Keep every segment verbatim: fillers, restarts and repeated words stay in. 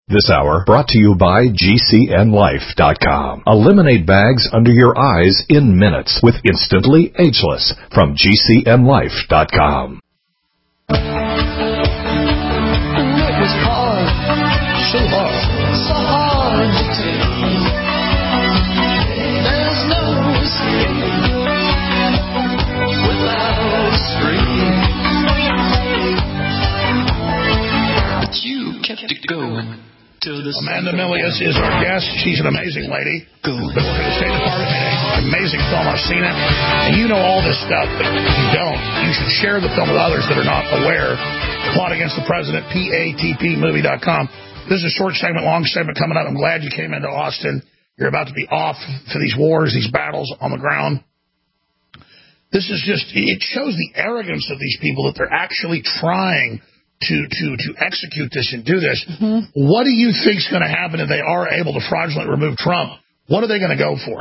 This hour brought to you by G C N Life dot com. Eliminate bags under your eyes in minutes with Instantly Ageless from G C N Life dot com. It was hard, so hard, so hard to take. There's no escape without a scream. But you kept it going. Amanda Milius is our guest. She's an amazing lady. Good. Been working at the State Department. An amazing film. I've seen it. And you know all this stuff, but you don't. You should share the film with others that are not aware. Plot Against the President, P A T P movie dot com. This is a short segment, long segment coming up. I'm glad you came into Austin. You're about to be off for these wars, these battles on the ground. This is just, it shows the arrogance of these people that they're actually trying to to to execute this and do this. Mm-hmm. What do you think is going to happen if they are able to fraudulently remove Trump? What are they going to go for?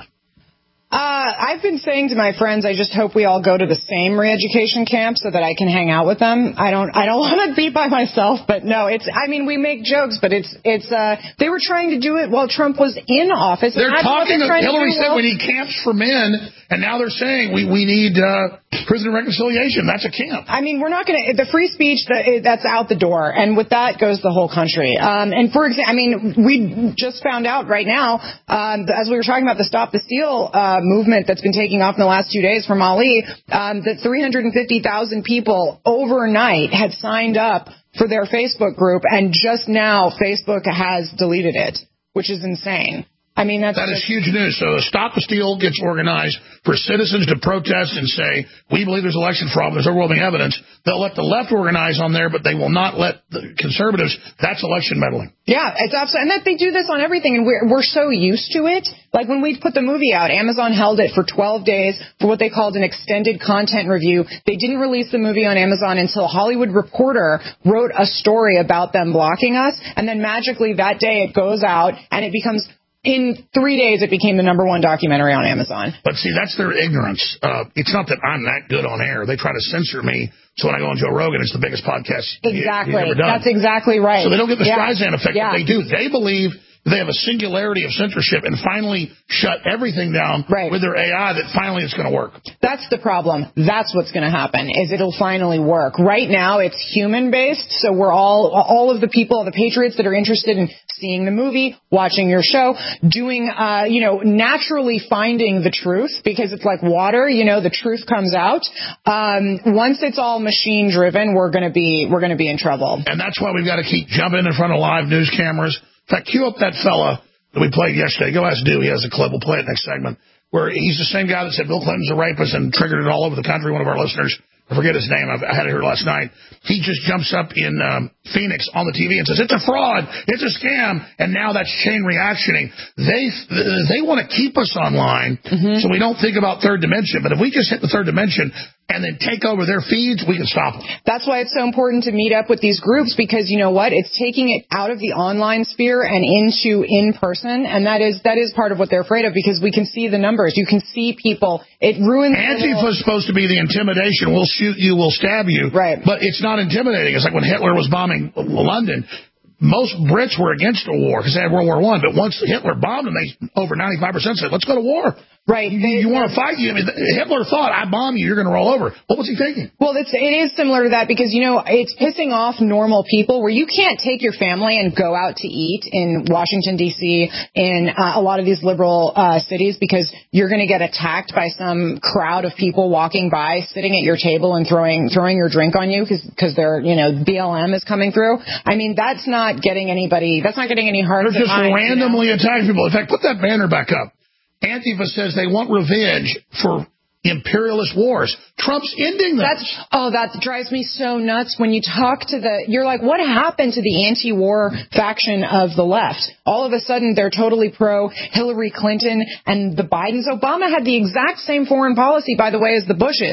Uh, I've been saying to my friends, I just hope we all go to the same re-education camp so that I can hang out with them. I don't, I don't want to be by myself, but no, it's, I mean, we make jokes, but it's, it's, uh, they were trying to do it while Trump was in office. They're talking, they're Hillary said well. we need camps for men, and now they're saying we, we need, uh, prison reconciliation. That's a camp. I mean, we're not going to, the free speech, that's out the door, and with that goes the whole country. Um, and for example, I mean, we just found out right now, um, as we were talking about the Stop the Steal, uh, movement that's been taking off in the last two days from Ali, um, that three hundred fifty thousand people overnight had signed up for their Facebook group, and just now Facebook has deleted it, which is insane. I mean, that's that is huge news. So Stop the Steal gets organized for citizens to protest and say, we believe there's election fraud, there's overwhelming evidence. They'll let the left organize on there, but they will not let the conservatives. That's election meddling. Yeah, it's absolutely. And that they do this on everything, and we're, we're so used to it. Like when we put the movie out, Amazon held it for twelve days for what they called an extended content review. They didn't release the movie on Amazon until Hollywood Reporter wrote a story about them blocking us. And then magically that day it goes out and it becomes... In three days, it became the number one documentary on Amazon. But see, that's their ignorance. Uh, it's not that I'm that good on air. They try to censor me. So when I go on Joe Rogan, it's the biggest podcast exactly. you've ever done. That's exactly right. So they don't get the yeah. Streisand effect yeah. that they do. They believe they have a singularity of censorship and finally shut everything down right. with their A I that finally it's going to work. That's the problem. That's what's going to happen, is it'll finally work. Right now, it's human-based, so we're all, all of the people, the patriots that are interested in seeing the movie, watching your show, doing, uh, you know, naturally finding the truth, because it's like water, you know, the truth comes out. Um, once it's all machine-driven, we're going to be, we're going to be in trouble. And that's why we've got to keep jumping in front of live news cameras. In fact, cue up that fella that we played yesterday. Go ask Dew. He has a clip. We'll play it next segment. Where he's the same guy that said Bill Clinton's a rapist and triggered it all over the country. One of our listeners, I forget his name. I've, I had it here last night. He just jumps up in um, Phoenix on the T V and says, it's a fraud. It's a scam. And now that's chain reactioning. They they want to keep us online mm-hmm. so we don't think about third dimension. But if we just hit the third dimension and then take over their feeds, we can stop them. That's why it's so important to meet up with these groups, because you know what? It's taking it out of the online sphere and into in-person, and that is that is part of what they're afraid of, because we can see the numbers. You can see people. It ruins... Antifa is supposed to be the intimidation. We'll shoot you, we'll stab you. Right. But it's not intimidating. It's like when Hitler was bombing London. Most Brits were against a war because they had World War One, but once Hitler bombed them, they over ninety-five percent said, let's go to war. Right. You, you want to fight? You, I mean, Hitler thought, I bomb you, you're going to roll over. What was he thinking? Well, it's, it is similar to that, because, you know, it's pissing off normal people where you can't take your family and go out to eat in Washington, D C, in uh, a lot of these liberal uh, cities, because you're going to get attacked by some crowd of people walking by, sitting at your table and throwing throwing your drink on you because they're, you know, B L M is coming through. I mean, that's not getting anybody, that's not getting any hearts. They're just behind, randomly you know? attacking people. In fact, put that banner back up. Antifa says they want revenge for imperialist wars. Trump's ending that. That's, oh, that drives me so nuts when you talk to the, you're like, what happened to the anti-war faction of the left? All of a sudden, they're totally pro Hillary Clinton and the Bidens. Obama had the exact same foreign policy, by the way, as the Bushes.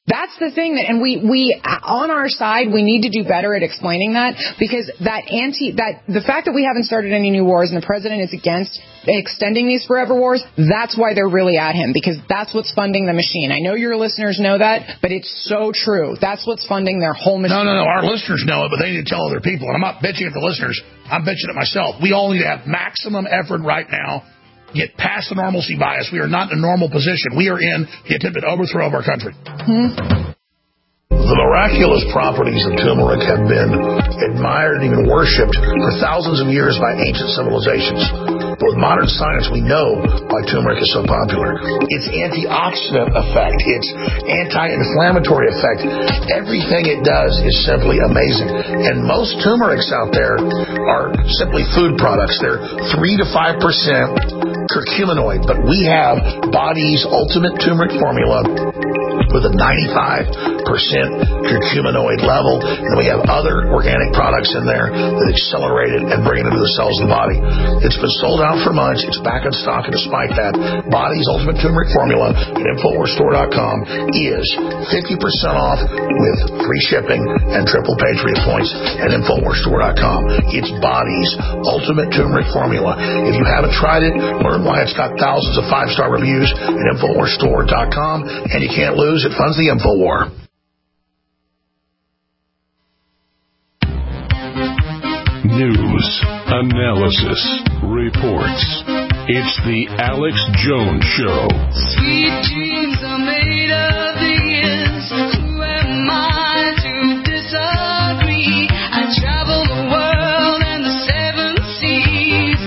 That's the thing that, and we, we, on our side, we need to do better at explaining that, because that anti, that, the fact that we haven't started any new wars and the president is against extending these forever wars, that's why they're really at him, because that's what's funding the machine. I know your listeners know that, but it's so true. That's what's funding their whole machine. No, no, no, our listeners know it, but they need to tell other people. And I'm not bitching at the listeners. I'm bitching at myself. We all need to have maximum effort right now. Get past the normalcy bias. We are not in a normal position. We are in the attempted overthrow of our country. Hmm. The miraculous properties of turmeric have been admired and even worshipped for thousands of years by ancient civilizations. But with modern science, we know why turmeric is so popular. Its antioxidant effect, its anti-inflammatory effect, everything it does is simply amazing. And most turmerics out there are simply food products. They're three to five percent curcuminoid, but we have Body's ultimate turmeric formula with a ninety-five percent curcuminoid level, and we have other organic products in there that accelerate it and bring it into the cells of the body. It's been sold out for months. It's back in stock, and despite that, Body's ultimate turmeric formula at Infowars Store dot com is fifty percent off with free shipping and triple Patriot points at Infowars Store dot com. It's Body's ultimate turmeric formula. If you haven't tried it, learn why it's got thousands of five-star reviews at Infowars Store dot com, and you can't lose. It funds the InfoWar. News, analysis, reports. It's the Alex Jones Show. Sweet dreams are made of these. Who am I to disagree? I travel the world and the seven seas.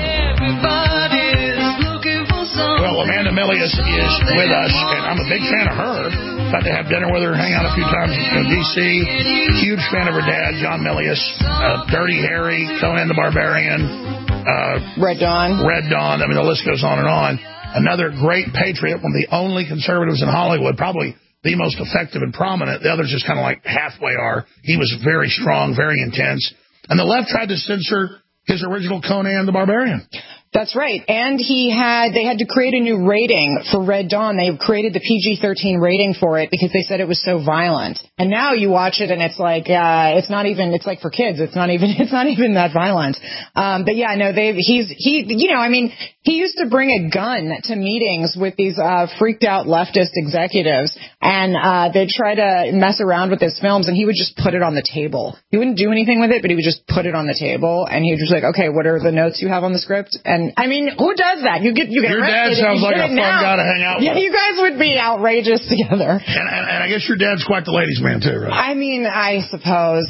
Everybody's looking for something. Well, Amanda Milius is with us, and I'm a big fan of her. Got to have dinner with her, hang out a few times in D C. Huge fan of her dad, John Milius. Uh, Dirty Harry, Conan the Barbarian. Uh, Red Dawn. Red Dawn. I mean, the list goes on and on. Another great patriot, one of the only conservatives in Hollywood, probably the most effective and prominent. The others just kind of like halfway are. He was very strong, very intense. And the left tried to censor his original Conan the Barbarian. That's right. And he had, they had to create a new rating for Red Dawn. They created the P G thirteen rating for it because they said it was so violent. And now you watch it and it's like, uh, it's not even, it's like for kids. It's not even, it's not even that violent. Um, but yeah, no, they've, he's, he, you know, I mean, he used to bring a gun to meetings with these, uh, freaked out leftist executives. And, uh, they'd try to mess around with his films and he would just put it on the table. He wouldn't do anything with it, but he would just put it on the table and he would just like, okay, what are the notes you have on the script? And I mean, who does that? You get, you get your arrested. Dad sounds like a fun now. guy to hang out with. Yeah, you guys would be outrageous together. And, and, and I guess your dad's quite the ladies' man too, right? I mean, I suppose.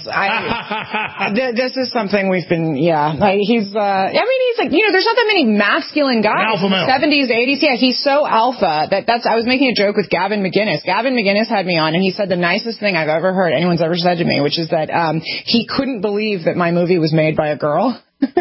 I, th- this is something we've been, yeah. Like he's, uh, I mean, he's like, you know, there's not that many masculine guys alpha in the male. seventies, eighties. Yeah, he's so alpha that that's. I was making a joke with Gavin McInnes. Gavin McInnes had me on, and he said the nicest thing I've ever heard anyone's ever said to me, which is that um, he couldn't believe that my movie was made by a girl.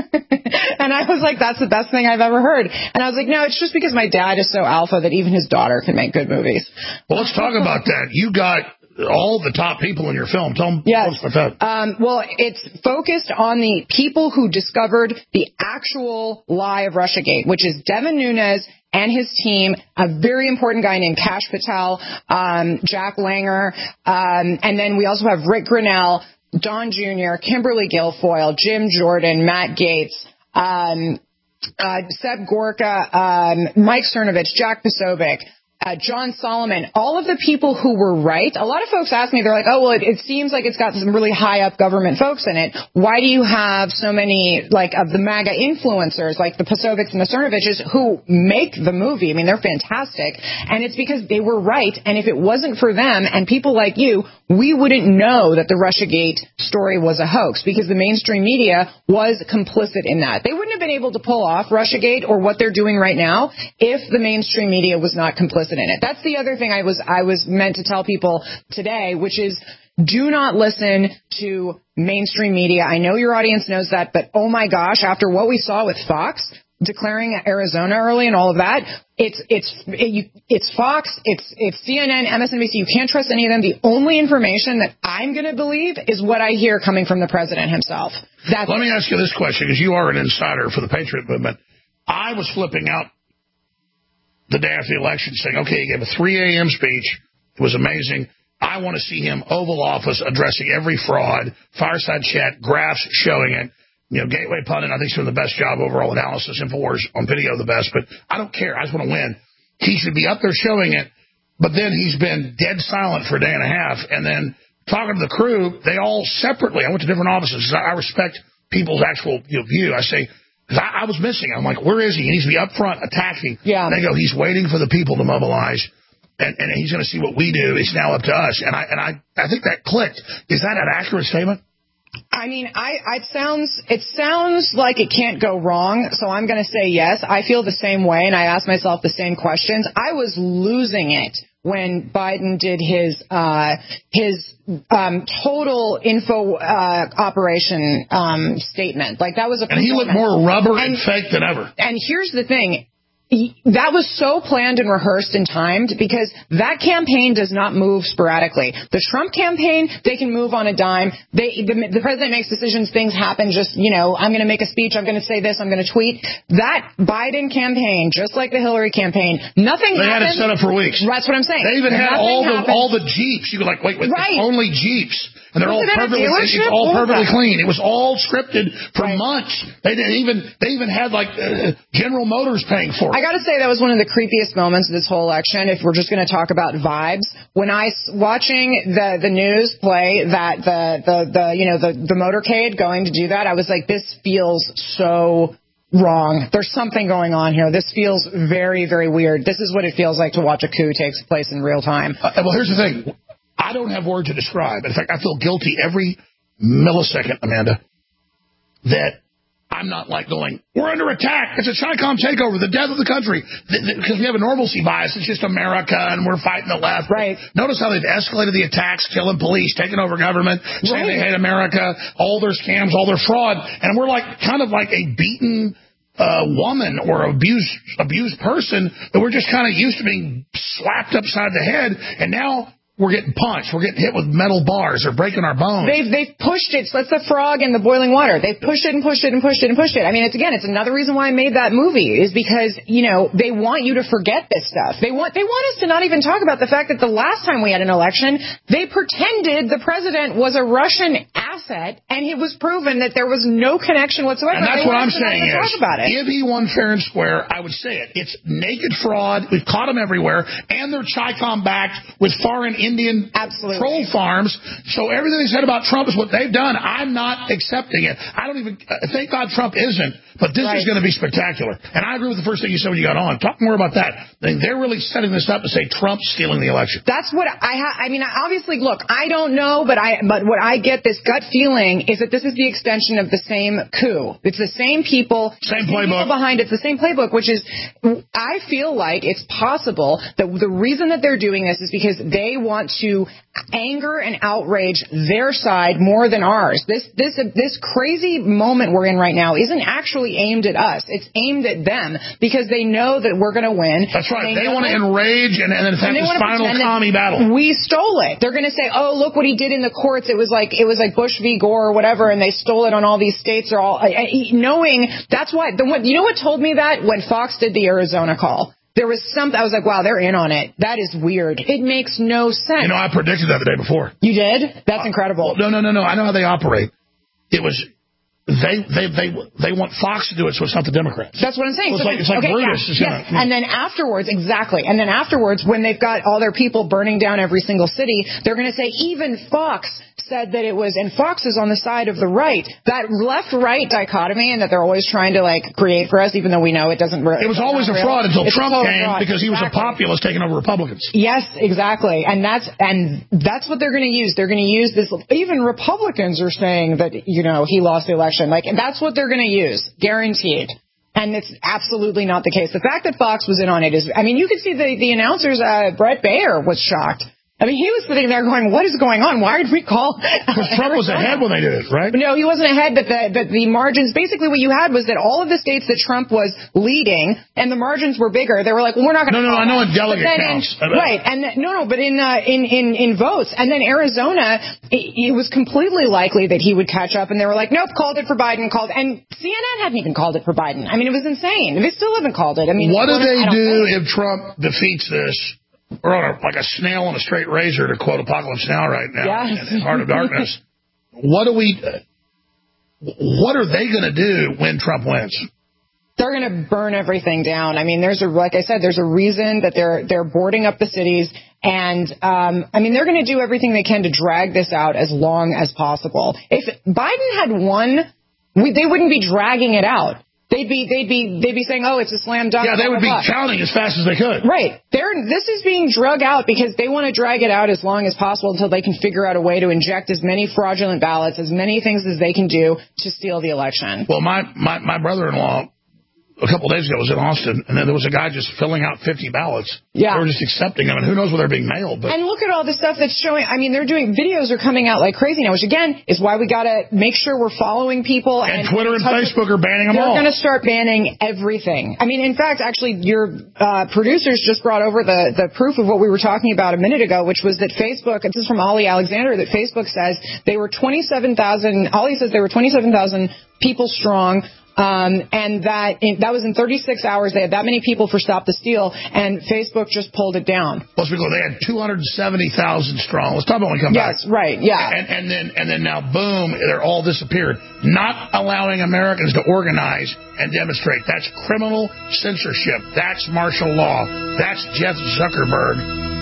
And I was like, that's the best thing I've ever heard. And I was like, no, it's just because my dad is so alpha that even his daughter can make good movies. Well, let's talk about that. You got all the top people in your film. Tell them yes. about that. Um, well, it's focused on the people who discovered the actual lie of Russiagate, which is Devin Nunes and his team, a very important guy named Kash Patel, um, Jack Langer, um, and then we also have Rick Grinnell, Don Junior, Kimberly Guilfoyle, Jim Jordan, Matt Gaetz, um, uh, Seb Gorka, um, Mike Cernovich, Jack Posobiec, Uh, John Solomon, all of the people who were right. A lot of folks ask me, they're like, oh, well, it, it seems like it's got some really high up government folks in it. Why do you have so many, like, of the MAGA influencers, like the Posobics and the Cernoviches, who make the movie? I mean, they're fantastic. And it's because they were right. And if it wasn't for them and people like you, we wouldn't know that the Russiagate story was a hoax because the mainstream media was complicit in that. They wouldn't have been able to pull off Russiagate or what they're doing right now if the mainstream media was not complicit in it. That's the other thing I was I was meant to tell people today, which is do not listen to mainstream media. I know your audience knows that, but oh my gosh, after what we saw with Fox declaring Arizona early and all of that, it's it's it, you, it's Fox, it's it's C N N, M S N B C. You can't trust any of them. The only information that I'm going to believe is what I hear coming from the president himself. That's Let me ask you this question, because you are an insider for the Patriot movement. I was flipping out the day after the election saying, okay, he gave a three a.m. speech It was amazing. I want to see him Oval Office addressing every fraud, fireside chat, graphs showing it. You know, Gateway Pundit, I think, is doing the best job overall analysis. InfoWars on video, the best. But I don't care. I just want to win. He should be up there showing it. But then he's been dead silent for a day and a half. And then talking to the crew, they all separately, I went to different offices. I respect people's actual you know, view. I say, because I, I was missing. I'm like, where is he? He needs to be up front attacking. Yeah. And they go, he's waiting for the people to mobilize. And, and he's going to see what we do. It's now up to us. And I and I, I think that clicked. Is that an accurate statement? I mean, I, it sounds it sounds like it can't go wrong, so I'm going to say yes. I feel the same way, and I ask myself the same questions. I was losing it when Biden did his uh, his um, total info uh, operation um, statement. Like, that was a and he looked more rubber and, and fake than ever. And here's the thing. That was so planned and rehearsed and timed because that campaign does not move sporadically. The Trump campaign, they can move on a dime. They, the, the president makes decisions, things happen. Just, you know, I'm going to make a speech, I'm going to say this, I'm going to tweet. That Biden campaign, just like the Hillary campaign, nothing they happened. They had it set up for weeks. That's what I'm saying. They even had nothing all the happened. all the Jeeps. You were like, wait, wait, right. It's only Jeeps. And they're was all perfectly, it's all perfectly clean. It was all scripted for right. months. They didn't even, they even had like uh, General Motors paying for it. I got to say that was one of the creepiest moments of this whole election. If we're just going to talk about vibes, when I watching the the news play that the the the you know the the motorcade going to do that, I was like, this feels so wrong. There's something going on here. This feels very, very weird. This is what it feels like to watch a coup take place in real time. Uh, well, here's the thing. I don't have words to describe. In fact, I feel guilty every millisecond, Amanda, that I'm not like going, we're under attack. It's a Chi-Com takeover, the death of the country. Because we have a normalcy bias. It's just America and we're fighting the left. Right. Notice how they've escalated the attacks, killing police, taking over government, saying right. they hate America, all their scams, all their fraud. And we're like kind of like a beaten uh, woman or abused, abused person that we're just kind of used to being slapped upside the head. And now we're getting punched. We're getting hit with metal bars. They're breaking our bones. They've they've pushed it. So that's the frog in the boiling water. They've pushed it and pushed it and pushed it and pushed it. I mean, it's again, it's another reason why I made that movie is because, you know, they want you to forget this stuff. They want they want us to not even talk about the fact that the last time we had an election, they pretended the president was a Russian asset, and it was proven that there was no connection whatsoever. And that's they what I'm saying is, talk about it. if he won fair and square, I would say it. It's naked fraud. We've caught them everywhere, and they're Chi-Com backed with foreign Indian Absolutely. troll farms. So everything they said about Trump is what they've done. I'm not accepting it. I don't even uh, thank God Trump isn't. But this right. is going to be spectacular. And I agree with the first thing you said when you got on. Talk more about that. I think they're really setting this up to say Trump's stealing the election. That's what I ha- I mean, obviously, look, I don't know, but I but what I get this gut feeling is that this is the extension of the same coup. It's the same people, same same playbook people behind it. It's the same playbook, which is, I feel like it's possible that the reason that they're doing this is because they want to anger and outrage their side more than ours. This this this crazy moment we're in right now isn't actually aimed at us. It's aimed at them because they know that we're going to win. That's right. They, they want to enrage and, and then have this final commie battle. We stole it. They're going to say, "Oh, look what he did in the courts. It was like it was like Bush v. Gore or whatever, and they stole it on all these states." Are all knowing that's why. The one, you know what told me that when Fox did the Arizona call. There was something, I was like, wow, they're in on it. That is weird. It makes no sense. You know, I predicted that the day before. You did? That's uh, incredible. Well, no, no, no, no. I know how they operate. It was, they they they they want Fox to do it, so it's not the Democrats. That's what I'm saying. So it's, so like, it's like okay, Brutus. Yeah, is yes. gonna, yeah. And then afterwards, exactly. And then afterwards, when they've got all their people burning down every single city, they're going to say, even Fox said that it was, and Fox is on the side of the right. That left-right dichotomy, and that they're always trying to like create for us, even though we know it doesn't. It was always a fraud until it's Trump came fraud. because he was exactly. a populist taking over Republicans. Yes, exactly. And that's and that's what they're going to use. They're going to use this. Even Republicans are saying that, you know, he lost the election. Like, and that's what they're going to use, guaranteed. And it's absolutely not the case. The fact that Fox was in on it is, I mean, you could see the the announcers. Uh, Brett Baer was shocked. I mean, he was sitting there going, what is going on? Why did we call? Because Trump was ahead when they did it, right? No, he wasn't ahead, but the, but the margins, basically what you had was that all of the states that Trump was leading, and the margins were bigger, they were like, well, we're not going to No, no, I know in delegate counts. In, right, and the, no, no, but in, uh, in, in, in votes, and then Arizona, it, it was completely likely that he would catch up, and they were like, nope, called it for Biden, called, and C N N hadn't even called it for Biden. I mean, it was insane. They still haven't called it. I mean, what do they do if Trump defeats this? We're on a, like a snail on a straight razor, to quote Apocalypse Now right now, yes. in Heart of Darkness. What do we? Uh, what are they going to do when Trump wins? They're going to burn everything down. I mean, there's a, like I said, there's a reason that they're they're boarding up the cities, and um, I mean, they're going to do everything they can to drag this out as long as possible. If Biden had won, we, they wouldn't be dragging it out. They'd be they'd be they'd be saying, oh, it's a slam dunk. Yeah, they would be blah, blah. counting as fast as they could. Right. They're, this is being drug out because they want to drag it out as long as possible until they can figure out a way to inject as many fraudulent ballots, as many things as they can do to steal the election. Well, my my, my brother-in-law, a couple of days ago, was in Austin, and then there was a guy just filling out fifty ballots. Yeah. They were just accepting them, and who knows where they're being mailed. But. And look at all the stuff that's showing. I mean, they're doing, videos are coming out like crazy now, which, again, is why we got to make sure we're following people. And, and Twitter and Facebook are banning them they're all. They're going to start banning everything. I mean, in fact, actually, your uh, producers just brought over the, the proof of what we were talking about a minute ago, which was that Facebook, this is from Ollie Alexander, that Facebook says they were twenty-seven thousand, Ollie says they were twenty-seven thousand people strong. Um, and that in, that was in thirty-six hours. They had that many people for Stop the Steal, and Facebook just pulled it down. Plus, because they had two hundred seventy thousand strong. Let's talk about when we come yes, back. Yes, right, yeah. And, and then and then now, boom, they're all disappeared. Not allowing Americans to organize and demonstrate. That's criminal censorship. That's martial law. That's Jeff Zuckerberg.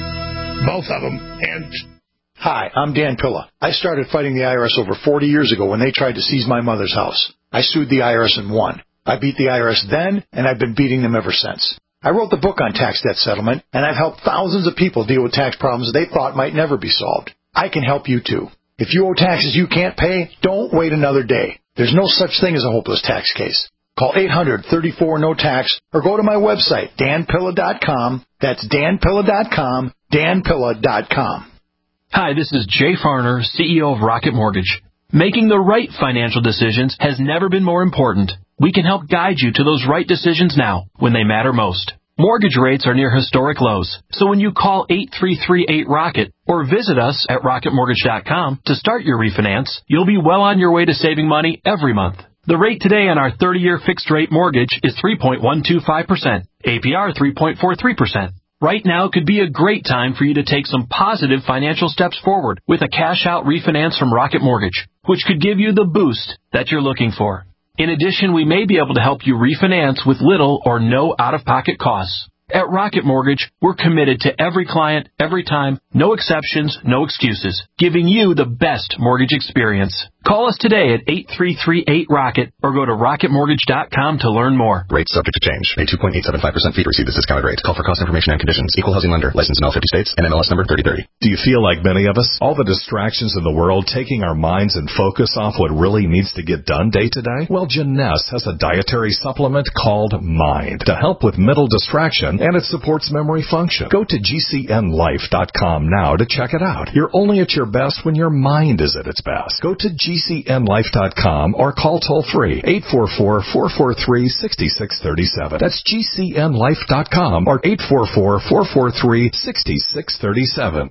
Both of them. And hi, I'm Dan Pilla. I started fighting the I R S over forty years ago when they tried to seize my mother's house. I sued the I R S and won. I beat the I R S then, and I've been beating them ever since. I wrote the book on tax debt settlement, and I've helped thousands of people deal with tax problems they thought might never be solved. I can help you, too. If you owe taxes you can't pay, don't wait another day. There's no such thing as a hopeless tax case. Call eight hundred, thirty-four, no tax, or go to my website, dan pilla dot com. That's dan pilla dot com, dan pilla dot com. Hi, this is Jay Farner, C E O of Rocket Mortgage. Making the right financial decisions has never been more important. We can help guide you to those right decisions now, when they matter most. Mortgage rates are near historic lows, so when you call eight three three eight ROCKET or visit us at rocket mortgage dot com to start your refinance, you'll be well on your way to saving money every month. The rate today on our thirty-year fixed-rate mortgage is three point one two five percent, A P R three point four three percent. Right now could be a great time for you to take some positive financial steps forward with a cash-out refinance from Rocket Mortgage, which could give you the boost that you're looking for. In addition, we may be able to help you refinance with little or no out-of-pocket costs. At Rocket Mortgage, we're committed to every client, every time, no exceptions, no excuses, giving you the best mortgage experience. Call us today at eight three three eight ROCKET or go to rocket mortgage dot com to learn more. Rates subject to change. A two point eight seven five percent fee to receive this discounted rate. Call for cost information and conditions. Equal housing lender. Licensed in all fifty states and M L S number thirty thirty. Do you feel like many of us? All the distractions in the world taking our minds and focus off what really needs to get done day to day? Well, Janess has a dietary supplement called Mind to help with mental distraction, and it supports memory function. Go to G C N life dot com now to check it out. You're only at your best when your mind is at its best. Go to G C N life dot com or call toll-free eight four four, four four three, six six three seven. That's G C N life dot com or eight four four, four four three, six six three seven.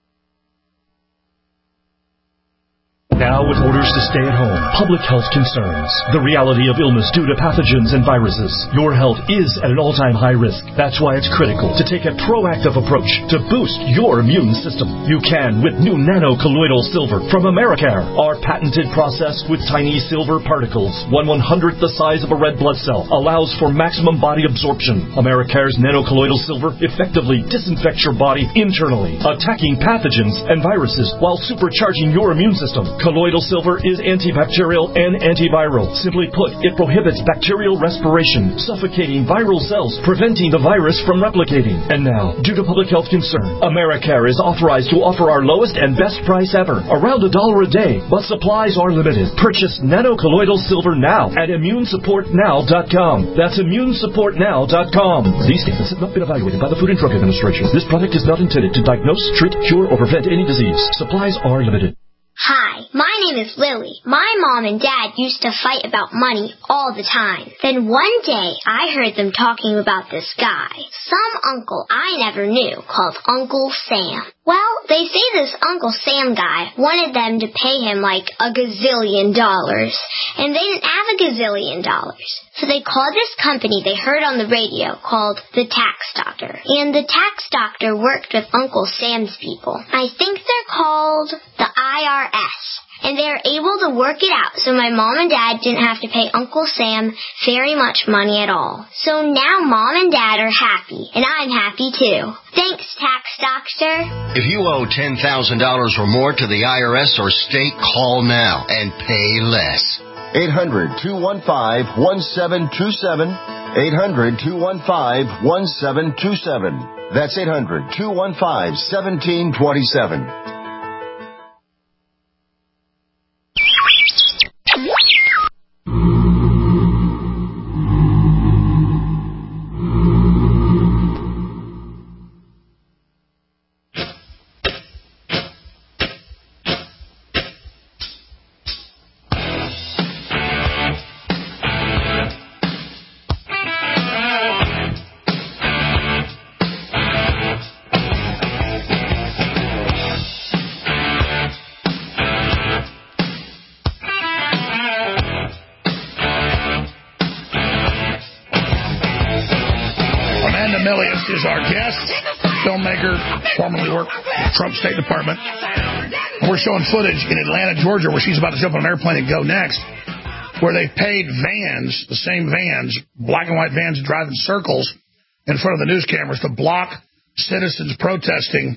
Now with orders to stay at home, public health concerns, the reality of illness due to pathogens and viruses, your health is at an all-time high risk. That's why it's critical to take a proactive approach to boost your immune system. You can with new nano-colloidal silver from Americare. Our patented process with tiny silver particles, one one-hundredth the size of a red blood cell, allows for maximum body absorption. Americare's nano-colloidal silver effectively disinfects your body internally, attacking pathogens and viruses while supercharging your immune system. Colloidal silver is antibacterial and antiviral. Simply put, it prohibits bacterial respiration, suffocating viral cells, preventing the virus from replicating. And now, due to public health concern, Americare is authorized to offer our lowest and best price ever, around a dollar a day, but supplies are limited. Purchase nano-colloidal silver now at immune support now dot com. That's immune support now dot com. These statements have not been evaluated by the Food and Drug Administration. This product is not intended to diagnose, treat, cure, or prevent any disease. Supplies are limited. Hi, my name is Lily. My mom and dad used to fight about money all the time. Then one day, I heard them talking about this guy, some uncle I never knew, called Uncle Sam. Well, they say this Uncle Sam guy wanted them to pay him like a gazillion dollars, and they didn't have a gazillion dollars. So they called this company they heard on the radio called the Tax Doctor. And the Tax Doctor worked with Uncle Sam's people. I think they're called the I R S. And they are able to work it out so my mom and dad didn't have to pay Uncle Sam very much money at all. So now mom and dad are happy, and I'm happy too. Thanks, Tax Doctor. If you owe ten thousand dollars or more to the I R S or state, call now and pay less. eight hundred, two one five, one seven two seven. eight hundred, two one five, one seven two seven. That's eight hundred, two one five, one seven two seven. Is our guest, filmmaker, formerly worked for the Trump State Department. We're showing footage in Atlanta, Georgia, where she's about to jump on an airplane and go next, where they paid vans, the same vans, black and white vans, driving circles in front of the news cameras to block citizens protesting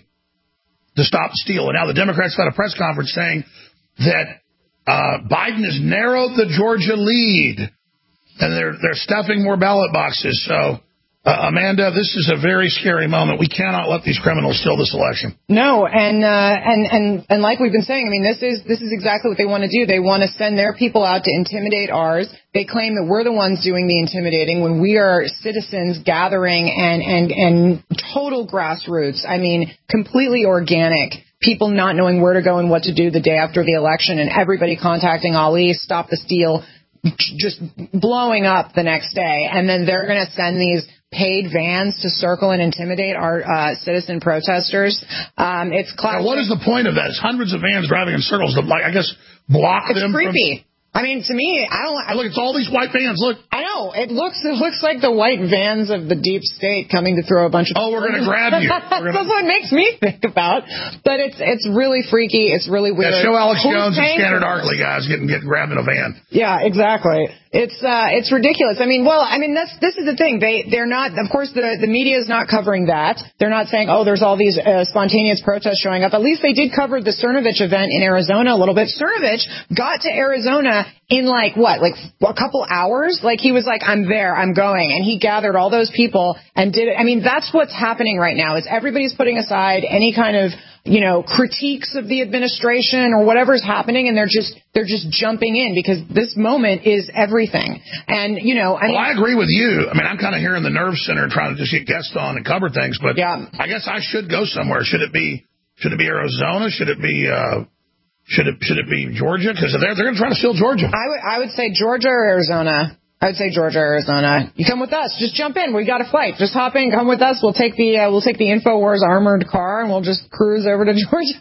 to stop the steal. And now the Democrats had a press conference saying that uh, Biden has narrowed the Georgia lead, and they're they're stuffing more ballot boxes. So. Uh, Amanda, this is a very scary moment. We cannot let these criminals steal this election. No, and uh, and and and like we've been saying, I mean, this is this is exactly what they want to do. They want to send their people out to intimidate ours. They claim that we're the ones doing the intimidating when we are citizens gathering and and and total grassroots. I mean, completely organic. People not knowing where to go and what to do the day after the election, and everybody contacting Ali, stop the steal, just blowing up the next day, and then they're going to send these paid vans to circle and intimidate our uh, citizen protesters. Um, it's classic. Now, what is the point of that? It's hundreds of vans driving in circles to, like, I guess, block it's them. It's creepy. From... I mean, to me, I don't. I, look, it's all these white vans. Look, I know it looks. It looks like the white vans of the deep state coming to throw a bunch of. Oh, we're going to grab you. That's gonna... what it makes me think about. But it's it's really freaky. It's really weird. Yeah, show Alex Who's Jones and Scanner for Darkly guys getting getting grabbed in a van. Yeah, exactly. It's uh, it's ridiculous. I mean, well, I mean, that's this is the thing. They they're not. Of course, the the media is not covering that. They're not saying, oh, there's all these uh, spontaneous protests showing up. At least they did cover the Cernovich event in Arizona a little bit. Cernovich got to Arizona in like what, like a couple hours. Like he was like, I'm there, I'm going, and he gathered all those people and did it. I mean, that's what's happening right now. Is everybody's putting aside any kind of you know, critiques of the administration or whatever's happening, and they're just they're just jumping in because this moment is everything. And you know, I mean, well, I agree with you. I mean, I'm kind of here in the nerve center trying to just get guests on and cover things, but yeah. I guess I should go somewhere. Should it be should it be Arizona? Should it be uh, should it should it be Georgia? Because they're they're going to try to steal Georgia. I would I would say Georgia or Arizona. I would say Georgia, Arizona. You come with us. Just jump in. We got a flight. Just hop in. Come with us. We'll take the uh, we'll take the InfoWars armored car and we'll just cruise over to Georgia.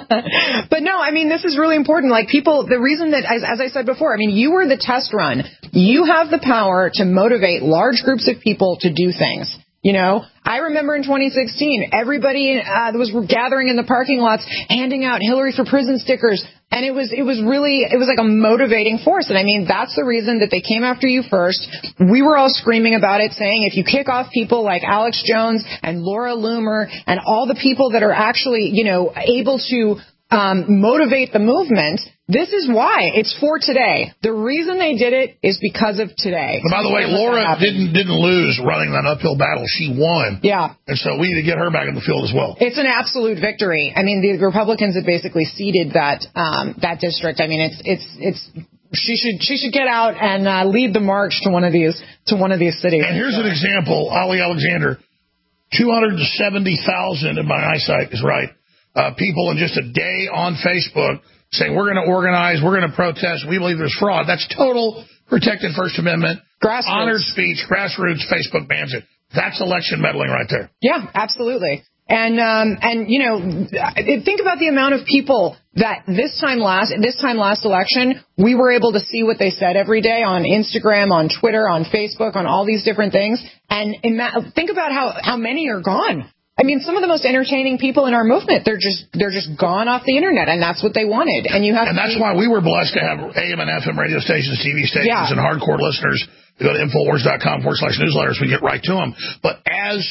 But no, I mean this is really important. Like people, the reason that, as, as I said before, I mean you were the test run. You have the power to motivate large groups of people to do things. You know, I remember in twenty sixteen, everybody uh, was gathering in the parking lots, handing out Hillary for prison stickers. And it was, it was really, it was like a motivating force. And I mean, that's the reason that they came after you first. We were all screaming about it, saying if you kick off people like Alex Jones and Laura Loomer and all the people that are actually, you know, able to um, motivate the movement, this is why. It's for today. The reason they did it is because of today. But by the way, Laura didn't didn't lose running that uphill battle. She won. Yeah. And so we need to get her back in the field as well. It's an absolute victory. I mean, the Republicans have basically ceded that um, that district. I mean, it's it's it's she should she should get out and uh, lead the march to one of these to one of these cities. And here's an example. Ali Alexander, two hundred seventy thousand, if my eyesight is right, uh, people in just a day on Facebook saying we're going to organize, we're going to protest, we believe there's fraud. That's total protected First Amendment, grassroots. Honored speech, grassroots, Facebook bans it. That's election meddling right there. Yeah, absolutely. And um, and you know, think about the amount of people that this time last this time last election we were able to see what they said every day on Instagram, on Twitter, on Facebook, on all these different things. And ima- think about how how many are gone. I mean, some of the most entertaining people in our movement, they're just they're just gone off the internet, and that's what they wanted. And you have and to that's be- why we were blessed to have A M and F M radio stations, T V stations, Yeah. and hardcore listeners. To go to Infowars.com forward slash newsletters, we get right to them. But as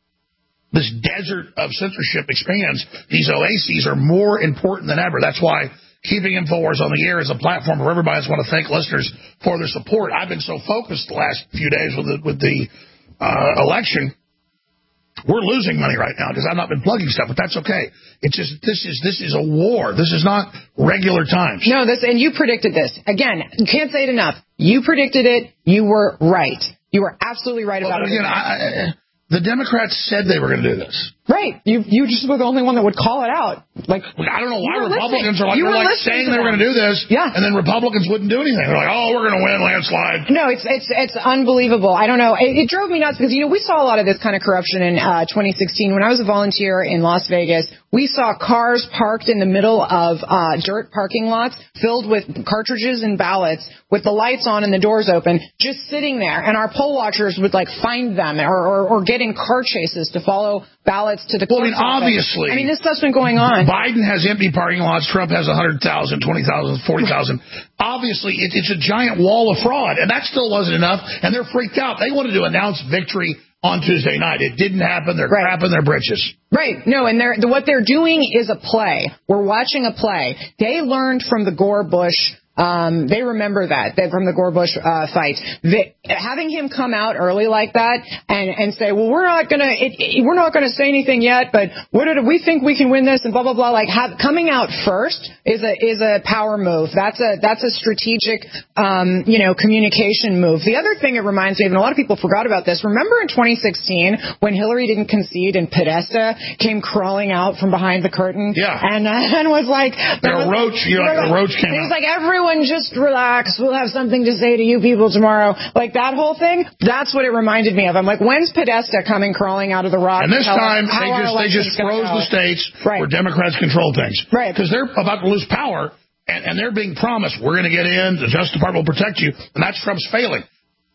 this desert of censorship expands, these oases are more important than ever. That's why keeping Infowars on the air is a platform for everybody. I just want to thank listeners for their support. I've been so focused the last few days with the, with the uh, election. We're losing money right now because I've not been plugging stuff, but that's okay. It's just this is this is a war. This is not regular times. No, this and you predicted this. Again, you can't say it enough. You predicted it. You were right. You were absolutely right well, about it. Again, I, I, the Democrats said they were going to do this. Right. You you just were the only one that would call it out. Like I don't know why you were Republicans listening. are like, You they're were like listening saying to they were them. going to do this, Yeah. and then Republicans wouldn't do anything. They're like, oh, we're going to win landslide. No, it's it's it's unbelievable. I don't know. It, it drove me nuts because you know we saw a lot of this kind of corruption in uh, twenty sixteen when I was a volunteer in Las Vegas. We saw cars parked in the middle of uh, dirt parking lots filled with cartridges and ballots with the lights on and the doors open, just sitting there. And our poll watchers would like find them or or, or get in car chases to follow ballots to the Well, I mean, clerk's office. obviously. I mean, this stuff's been going on. Biden has empty parking lots. Trump has one hundred thousand, twenty thousand, forty thousand. Obviously, it, it's a giant wall of fraud, and that still wasn't enough, and they're freaked out. They wanted to announce victory on Tuesday night. It didn't happen. They're Right. crapping their britches. Right. No, and they're, what they're doing is a play. We're watching a play. They learned from the Gore-Bush. Um, they remember that, that from the Gore-Bush uh, fight. They, having him come out early like that and, and say, well, we're not gonna, it, it, we're not gonna say anything yet, but what did we think we can win this and blah blah blah. Like have, coming out first is a is a power move. That's a that's a strategic, um, you know, communication move. The other thing it reminds me of, and a lot of people forgot about this. Remember in twenty sixteen when Hillary didn't concede and Podesta came crawling out from behind the curtain, Yeah. and uh, and was like, There a roach, you know, like a roach came He was out. like, everyone just relax. We'll have something to say to you people tomorrow. Like that whole thing. That's what it reminded me of. I'm like, when's Podesta coming crawling out of the rock? And this Tell us time, how they our just they election's just gonna froze go. the states Right. where Democrats control things. Right. Because they're about to lose power, and, and they're being promised, we're going to get in, the Justice Department will protect you, and that's Trump's failing.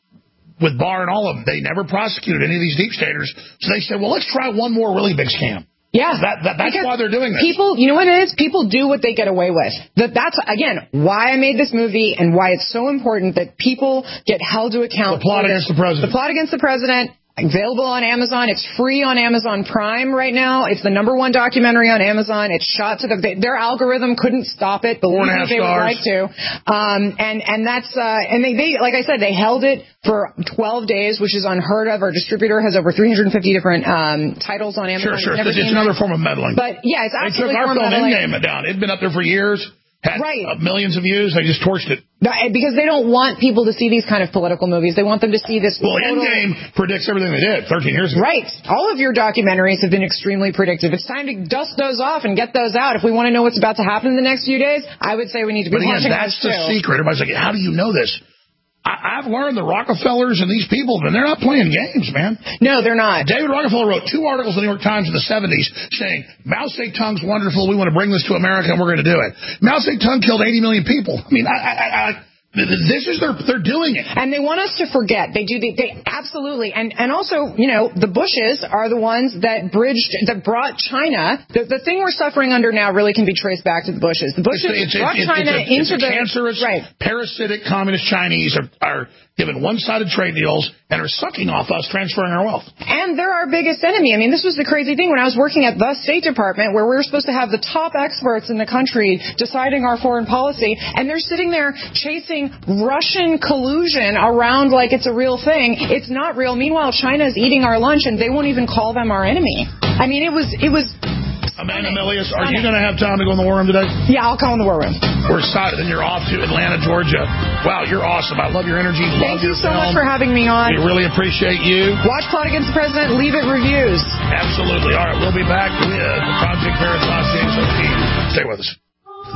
With Barr and all of them, they never prosecuted any of these deep staters, so they said, well, let's try one more really big scam. Yeah. That, that, that's Because why they're doing this. People, you know what it is? People do what they get away with. That That's, again, why I made this movie and why it's so important that people get held to account. The plot for against this. the president. The plot against the president. Available on Amazon. It's free on Amazon Prime right now. It's the number one documentary on Amazon. It's shot to the their algorithm couldn't stop it, but Four and a half they would stars. like to. Um, and and that's uh, and they, they like I said they held it for twelve days, which is unheard of. Our distributor has over three hundred fifty different um, titles on Amazon. Sure, sure. Never It's, seen it's another that. form of meddling. But yeah, it's They took absolutely our form film of in meddling. name down. It'd been up there for years. Had Right. uh, millions of views. They just torched it. That- Because they don't want people to see these kind of political movies. They want them to see this. Well, total- Endgame predicts everything they did thirteen years ago. Right. All of your documentaries have been extremely predictive. It's time to dust those off and get those out. If we want to know what's about to happen in the next few days, I would say we need to be But again, watching that's those the too. secret. Everybody's like, how do you know this? I, I've learned the Rockefellers and these people, and they're not playing games, man. No, they're not. David Rockefeller wrote two articles in the New York Times in the seventies saying, Mao Zedong's wonderful, we want to bring this to America, and we're going to do it. Mao Zedong killed eighty million people. I mean, I, I, I, this is their, they're doing it. And they want us to forget. They do. They, they absolutely. And and also, you know, the Bushes are the ones that bridged, that brought China. The, the thing we're suffering under now really can be traced back to the Bushes. The Bushes It's, it's, brought it's, China it's, a, it's into a the cancerous, right. parasitic communist Chinese are, are given one-sided trade deals and are sucking off us, transferring our wealth. And they're our biggest enemy. I mean, this was the crazy thing when I was working at the State Department, where we were supposed to have the top experts in the country deciding our foreign policy, and they're sitting there chasing Russian collusion around like it's a real thing. It's not real. Meanwhile, China's eating our lunch, and they won't even call them our enemy. I mean, it was it was. Amanda Milius, are you going to have time to go in the war room today? Yeah, I'll go in the war room. We're excited. Then you're off to Atlanta, Georgia. Wow, you're awesome. I love your energy. Thank love you your so film. much for having me on. We really appreciate you. Watch Plot Against the President. Leave it reviews. Absolutely. All right, we'll be back with Project Veritas. Stay with us.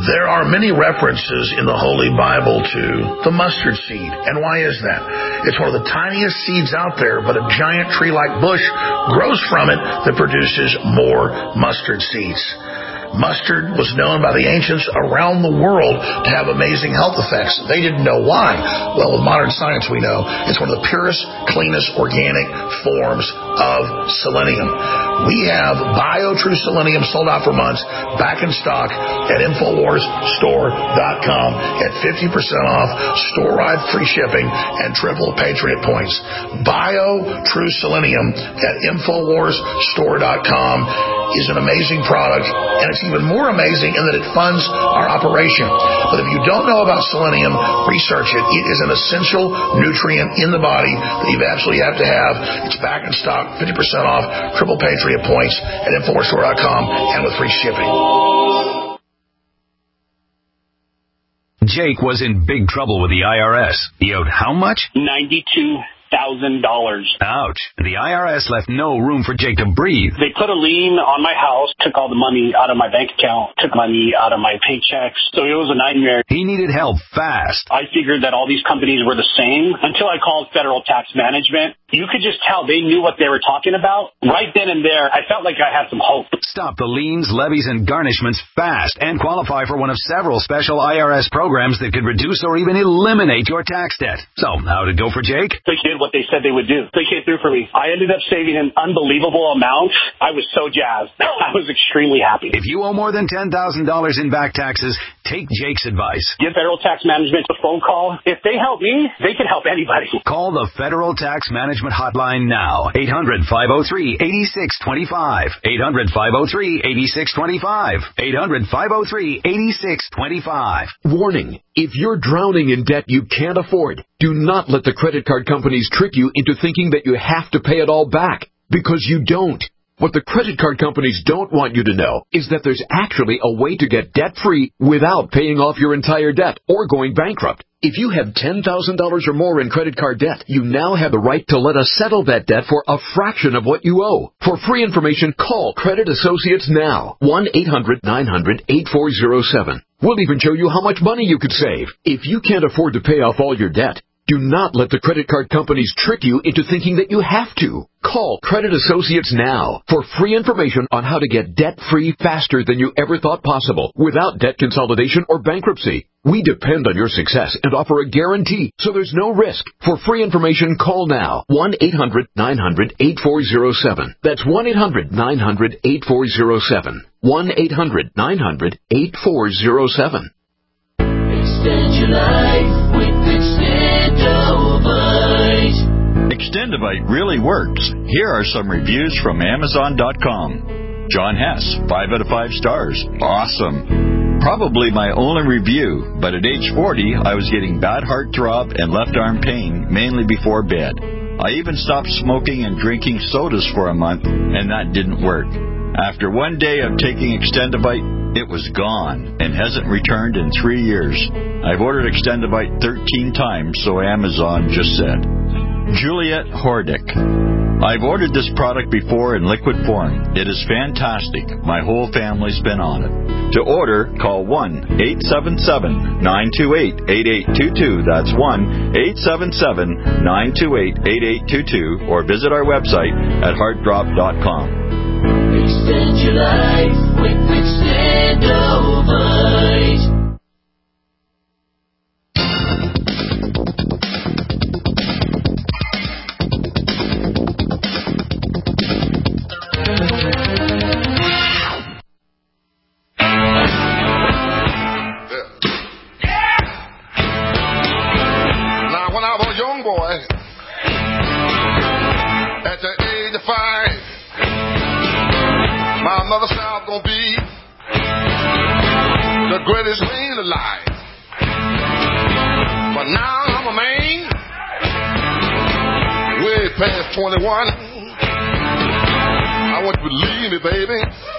There are many references in the Holy Bible to the mustard seed. And why is that? It's one of the tiniest seeds out there, but a giant tree-like bush grows from it that produces more mustard seeds. Mustard was known by the ancients around the world to have amazing health effects. They didn't know why. Well, with modern science, we know it's one of the purest, cleanest, organic forms of selenium. We have BioTrue Selenium sold out for months, back in stock at Infowars Store dot com at fifty percent off, store-wide free shipping, and triple Patriot points. BioTrue Selenium at Infowars Store dot com is an amazing product, and it's even more amazing in that it funds our operation. But if you don't know about selenium, research it. It is an essential nutrient in the body that you absolutely have to have. It's back in stock, fifty percent off, triple Patriot points at Infowars Store dot com and with free shipping. Jake was in big trouble with the I R S. He owed how much? ninety-two thousand dollars. Ouch. The I R S left no room for Jake to breathe. They put a lien on my house, took all the money out of my bank account, took money out of my paychecks. So it was a nightmare. He needed help fast. I figured that all these companies were the same until I called Federal Tax Management. You could just tell they knew what they were talking about. Right then and there, I felt like I had some hope. Stop the liens, levies, and garnishments fast and qualify for one of several special I R S programs that could reduce or even eliminate your tax debt. So, how'd it go for Jake? They did what they said they would do. They came through for me. I ended up saving an unbelievable amount. I was so jazzed. I was extremely happy. If you owe more than ten thousand dollars in back taxes, take Jake's advice. Give Federal Tax Management a phone call. If they help me, they can help anybody. Call the Federal Tax Management Hotline now. eight hundred, five oh three, eight six two five. eight hundred, five oh three, eight six two five. eight hundred, five oh three, eight six two five. Warning. If you're drowning in debt you can't afford, do not let the credit card companies trick you into thinking that you have to pay it all back, because you don't. What the credit card companies don't want you to know is that there's actually a way to get debt-free without paying off your entire debt or going bankrupt. If you have ten thousand dollars or more in credit card debt, you now have the right to let us settle that debt for a fraction of what you owe. For free information, call Credit Associates now. one eight hundred nine hundred eight four zero seven. We'll even show you how much money you could save. If you can't afford to pay off all your debt, do not let the credit card companies trick you into thinking that you have to. Call Credit Associates now for free information on how to get debt-free faster than you ever thought possible without debt consolidation or bankruptcy. We depend on your success and offer a guarantee, so there's no risk. For free information, call now. one eight hundred nine hundred eight four zero seven. That's one eight hundred nine hundred eight four zero seven. one eight hundred nine hundred eight four zero seven. Extend your life with Extendovite. Extendovite really works. Here are some reviews from Amazon dot com. John Hess, five out of five stars. Awesome. Probably my only review, but at age forty, I was getting bad heart throb and left arm pain, mainly before bed. I even stopped smoking and drinking sodas for a month, and that didn't work. After one day of taking Extendovite, it was gone and hasn't returned in three years. I've ordered Extendovite thirteen times, so Amazon just said. Juliet Hordick. I've ordered this product before in liquid form. It is fantastic. My whole family's been on it. To order, call one eight seven seven nine two eight eight eight two two. That's one eight seven seven nine two eight eight eight two two, or visit our website at heart drop dot com. Extend your life with Extendovite. My mother said I was gonna be the greatest man alive. But now I'm a man, way past twenty-one. I want you to believe me, baby.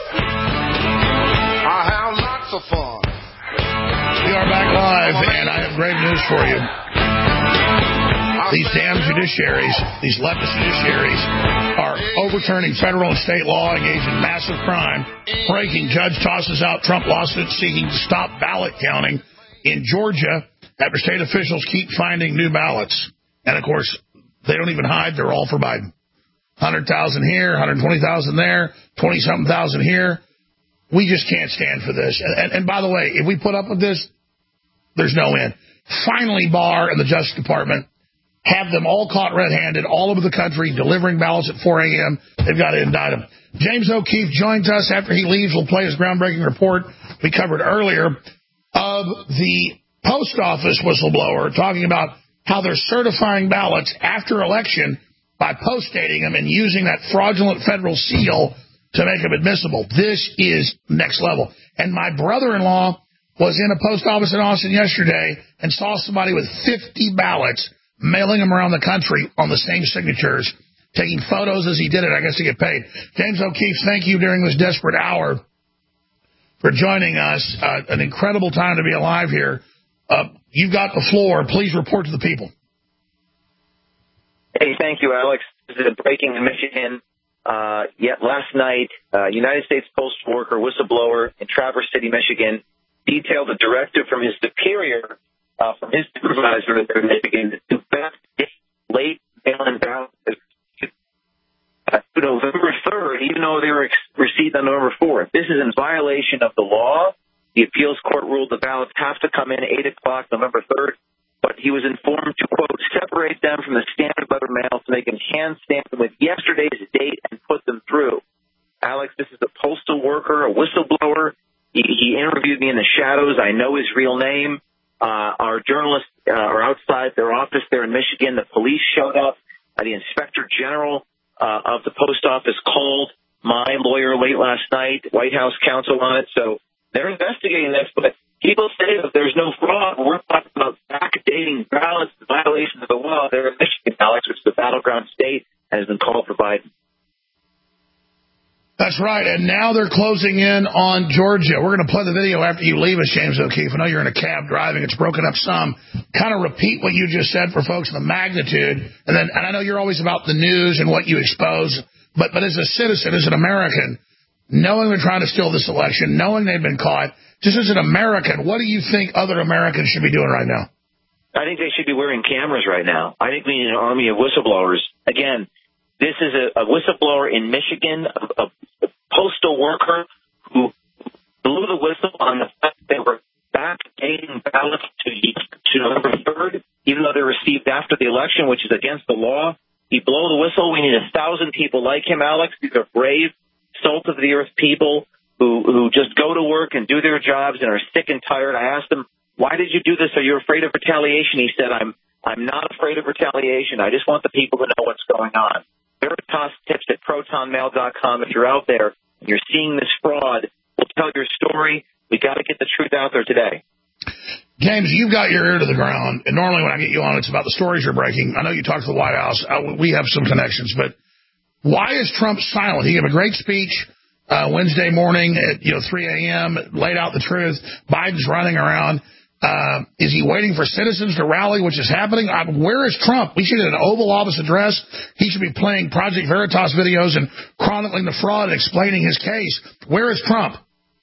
I have lots of fun. We are back live, and I have great news for you. these damn judiciaries, these leftist judiciaries, are overturning federal and state law, engaging in massive crime. Breaking, judge tosses out Trump lawsuit seeking to stop ballot counting in Georgia after state officials keep finding new ballots. And, of course, they don't even hide. They're all for Biden. one hundred thousand here, one hundred twenty thousand there, twenty-something thousand here. We just can't stand for this. And, and, and by the way, if we put up with this, there's no end. Finally, Barr and the Justice Department have them all caught red-handed all over the country delivering ballots at four a.m. They've got to indict them. James O'Keefe joins us. After he leaves, we'll play his groundbreaking report we covered earlier of the post office whistleblower talking about how they're certifying ballots after election by post-dating them and using that fraudulent federal seal to make them admissible. This is next level. And my brother-in-law was in a post office in Austin yesterday and saw somebody with fifty ballots mailing them around the country on the same signatures, taking photos as he did it, I guess, to get paid. James O'Keefe, thank you during this desperate hour for joining us. Uh, an incredible time to be alive here. Uh, you've got the floor. Please report to the people. Hey, thank you, Alex. This is breaking in Michigan. Uh, yet last night, uh, United States postal worker whistleblower in Traverse City, Michigan, detailed a directive from his superior, uh, from his supervisor in Michigan, to backdate late mail-in ballots uh, to November third, even though they were ex- received on November fourth. This is in violation of the law. The appeals court ruled the ballots have to come in at eight o'clock November third, but he was informed to, quote, separate them from the standard letter mail so they can hand stamp them with yesterday's date and put them through. Alex, this is a postal worker, a whistleblower. He, he interviewed me in the shadows. I know his real name. Uh, our journalists uh, are outside their office there in Michigan. The police showed up. Uh, the inspector general uh, of the post office called my lawyer late last night, White House counsel on it. So they're investigating this, but people say that there's no fraud. We're talking about backdating ballots, the violations of the law. They're in Michigan, Alex, which is the battleground state, and has been called for Biden. That's right, and now they're closing in on Georgia. We're going to play the video after you leave us, James O'Keefe. I know you're in a cab driving. It's broken up some. Kind of repeat what you just said for folks, the magnitude. And then, and I know you're always about the news and what you expose, but, but as a citizen, as an American, knowing they're trying to steal this election, knowing they've been caught, just as an American, what do you think other Americans should be doing right now? I think they should be wearing cameras right now. I think we need an army of whistleblowers. Again, this is a, a whistleblower in Michigan, a, a postal worker who blew the whistle on the fact they were backdating ballots to, to November third, even though they were received after the election, which is against the law. He blew the whistle. We need a thousand people like him, Alex. These are brave, salt-of-the-earth people who, who just go to work and do their jobs and are sick and tired. I asked him, why did you do this? Are you afraid of retaliation? He said, I'm I'm not afraid of retaliation. I just want the people to know what's going on. Veritas tips at proton mail dot com. If you're out there and you're seeing this fraud, we'll tell your story. We got to get the truth out there today. James, you've got your ear to the ground, and normally when I get you on, it's about the stories you're breaking. I know you talked to the White House. Uh, we have some connections, but why is Trump silent? He gave a great speech uh, Wednesday morning at you know three a.m., laid out the truth. Biden's running around. Uh, is he waiting for citizens to rally, which is happening? Uh, where is Trump? We should get an Oval Office address. He should be playing Project Veritas videos and chronicling the fraud and explaining his case. Where is Trump?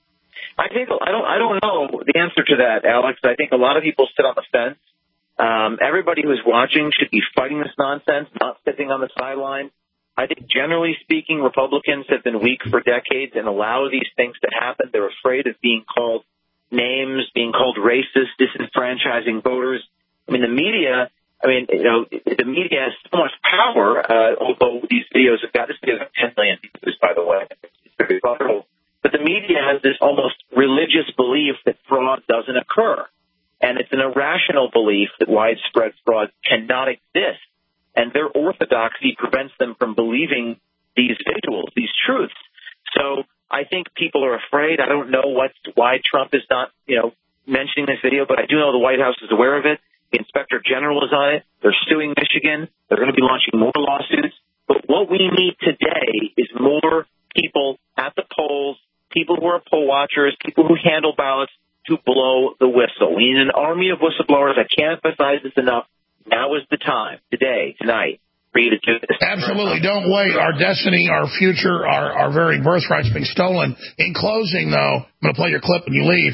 I think I don't I don't know the answer to that, Alex. I think a lot of people sit on the fence. Um, everybody who's watching should be fighting this nonsense, not sitting on the sideline. I think generally speaking, Republicans have been weak for decades and allow these things to happen. They're afraid of being called names, being called racist, disenfranchising voters. I mean, the media, I mean, you know, the media has so much power, uh, although these videos have got, this video has ten million views, by the way. It's very viral. But the media has this almost religious belief that fraud doesn't occur. And it's an irrational belief that widespread fraud cannot exist. And their orthodoxy prevents them from believing these visuals, these truths. So I think people are afraid. I don't know what's, why Trump is not, you know, mentioning this video, but I do know the White House is aware of it. The Inspector General is on it. They're suing Michigan. They're going to be launching more lawsuits. But what we need today is more people at the polls, people who are poll watchers, people who handle ballots to blow the whistle. We need an army of whistleblowers. I can't emphasize this enough. Now Now is the time, today, tonight, for you to do this. Absolutely. Don't wait. Our destiny, our future, our, our very birthrights being stolen. In closing, though, I'm going to play your clip when you leave.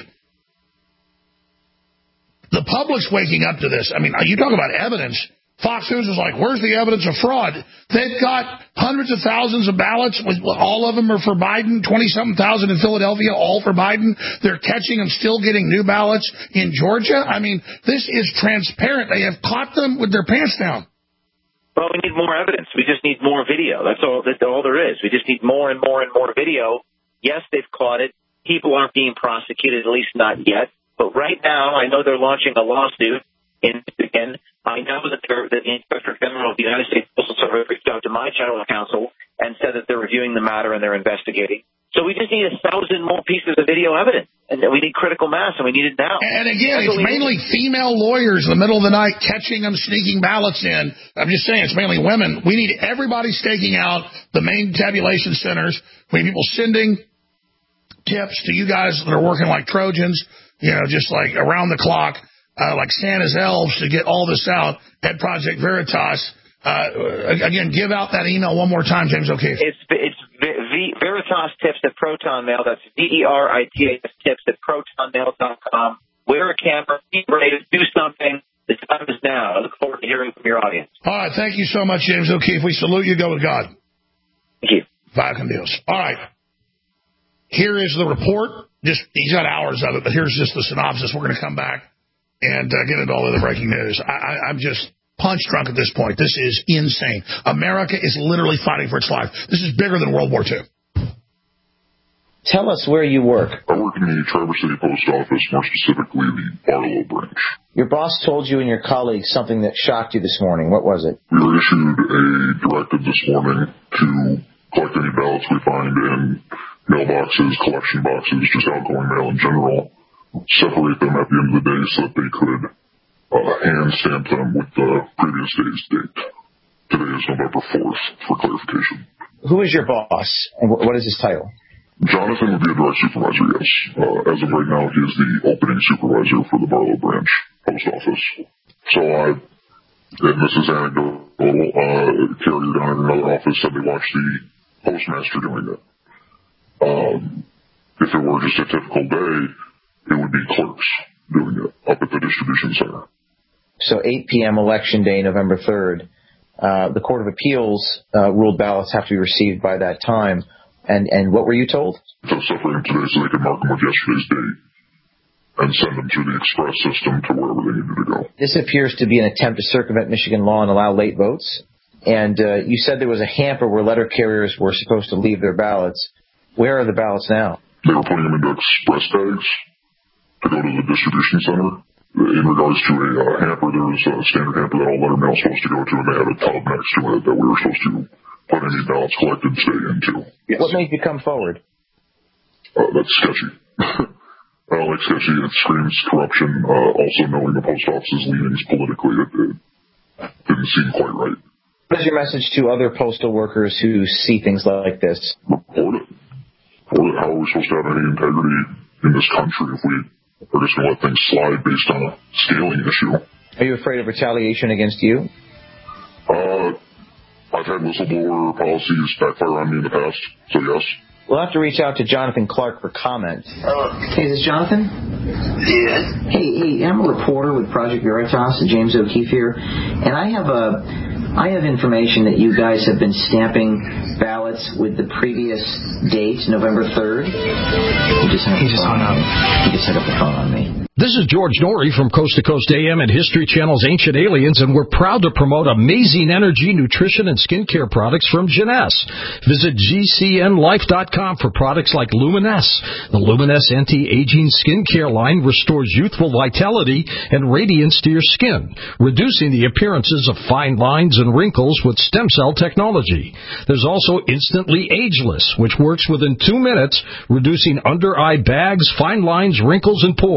The public's waking up to this. I mean, you talk about evidence. Fox News is like, where's the evidence of fraud? They've got hundreds of thousands of ballots. With, all of them are for Biden, twenty-something thousand in Philadelphia, all for Biden. They're catching them still getting new ballots in Georgia. I mean, this is transparent. They have caught them with their pants down. Well, we need more evidence. We just need more video. That's all, that's all there is. We just need more and more and more video. Yes, they've caught it. People aren't being prosecuted, at least not yet. But right now, I know they're launching a lawsuit in Michigan. I know that, that the Inspector General of the United States Postal Service reached out to my general counsel and said that they're reviewing the matter and they're investigating. So we just need a thousand more pieces of video evidence, and we need critical mass, and we need it now. And again, That's it's mainly need. female lawyers in the middle of the night catching them sneaking ballots in. I'm just saying, it's mainly women. We need everybody staking out the main tabulation centers. We need people sending tips to you guys that are working like Trojans, you know, just like around the clock, uh, like Santa's elves to get all this out at Project Veritas. Uh, again, give out that email one more time, James O'Keefe. It's it's v, Veritas tips at Proton Mail. That's V E R I T A S tips at proton mail dot com. Wear a camera, be brave, do something. The time is now. I look forward to hearing from your audience. All right, thank you so much, James O'Keefe. We salute you. Go with God. Thank you. Falcon deals. All right. Here is the report. Just he's got hours of it, but here's just the synopsis. We're going to come back and uh, get into all of the breaking news. I, I, I'm just punch drunk at this point. This is insane. America is literally fighting for its life. This is bigger than World War Two. Tell us where you work. I work in the Traverse City Post Office, more specifically the Barlow branch. Your boss told you and your colleagues something that shocked you this morning. What was it? We were issued a directive this morning to collect any ballots we find in mailboxes, collection boxes, just outgoing mail in general, separate them at the end of the day so that they could uh, hand stamp them with the previous day's date. Today is November fourth, for clarification. Who is your boss, and what is his title? Jonathan would be a direct supervisor, yes. Uh, as of right now, he is the opening supervisor for the Barlow branch post office. So I, and this is anecdotal, uh, carrier down in another office said they watched the postmaster doing it. Um, if it were just a typical day, it would be clerks doing it up at the distribution center. So eight p.m. Election Day, November third, uh, the Court of Appeals uh, ruled ballots have to be received by that time. And and what were you told? To separate them today so they could mark them with yesterday's date and send them through the express system to wherever they needed to go. This appears to be an attempt to circumvent Michigan law and allow late votes. And uh, you said there was a hamper where letter carriers were supposed to leave their ballots. Where are the ballots now? They were putting them into express tags to go to the distribution center. In regards to a uh, hamper, there was a standard hamper that all letter mail was supposed to go to, and they had a tub next to it that we were supposed to put any ballots collected today into. Yes. What made you come forward? Uh, that's sketchy. uh, like sketchy, it screams corruption. Uh, also knowing the post office's leanings politically, it, it didn't seem quite right. What is your message to other postal workers who see things like this? Report it. Report it. How are we supposed to have any integrity in this country if we are just going to let things slide based on a scaling issue? Are you afraid of retaliation against you? Uh, I've had whistleblower policies backfire on me in the past, so yes. We'll have to reach out to Jonathan Clark for comment. Uh, hey, is this Jonathan? Yes. Hey, hey, I'm a reporter with Project Veritas, James O'Keefe here, and I have a, I have information that you guys have been stamping ballots with the previous date, November third. He just hung, he just hung up. He just hung up the phone on me. This is George Norrie from Coast to Coast A M and History Channel's Ancient Aliens, and we're proud to promote amazing energy, nutrition, and skincare products from Jeunesse. Visit G C N life dot com for products like Luminesce. The Luminesce anti-aging skincare line restores youthful vitality and radiance to your skin, reducing the appearances of fine lines and wrinkles with stem cell technology. There's also Instantly Ageless, which works within two minutes, reducing under-eye bags, fine lines, wrinkles, and pores.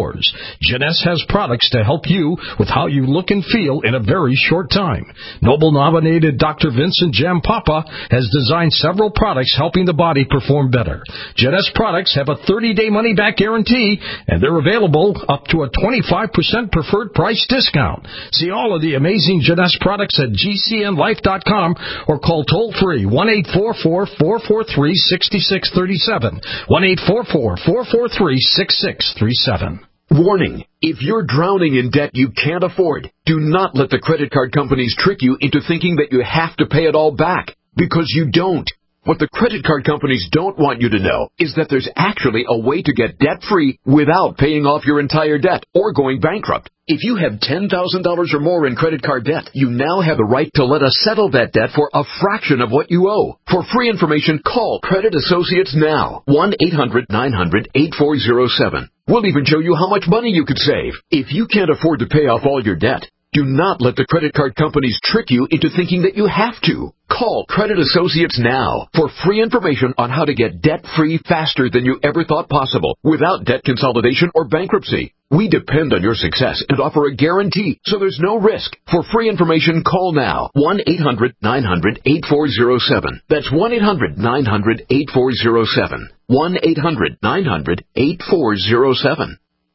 Jeunesse has products to help you with how you look and feel in a very short time. Nobel-nominated Doctor Vincent Jampapa has designed several products helping the body perform better. Jeunesse products have a thirty-day money-back guarantee, and they're available up to a twenty-five percent preferred price discount. See all of the amazing Jeunesse products at G C N life dot com or call toll-free one eight four four, four four three, six six three seven, one eight four four, four four three, six six three seven. Warning, if you're drowning in debt you can't afford, do not let the credit card companies trick you into thinking that you have to pay it all back, because you don't. What the credit card companies don't want you to know is that there's actually a way to get debt-free without paying off your entire debt or going bankrupt. If you have ten thousand dollars or more in credit card debt, you now have the right to let us settle that debt for a fraction of what you owe. For free information, call Credit Associates now, one eight hundred, nine hundred, eight four zero seven. We'll even show you how much money you could save. If you can't afford to pay off all your debt, do not let the credit card companies trick you into thinking that you have to. Call Credit Associates now for free information on how to get debt-free faster than you ever thought possible without debt consolidation or bankruptcy. We depend on your success and offer a guarantee, so there's no risk. For free information, call now, one eight hundred, nine hundred, eight four zero seven. That's one eight hundred, nine hundred, eight four zero seven. one eight hundred, nine hundred, eight four zero seven.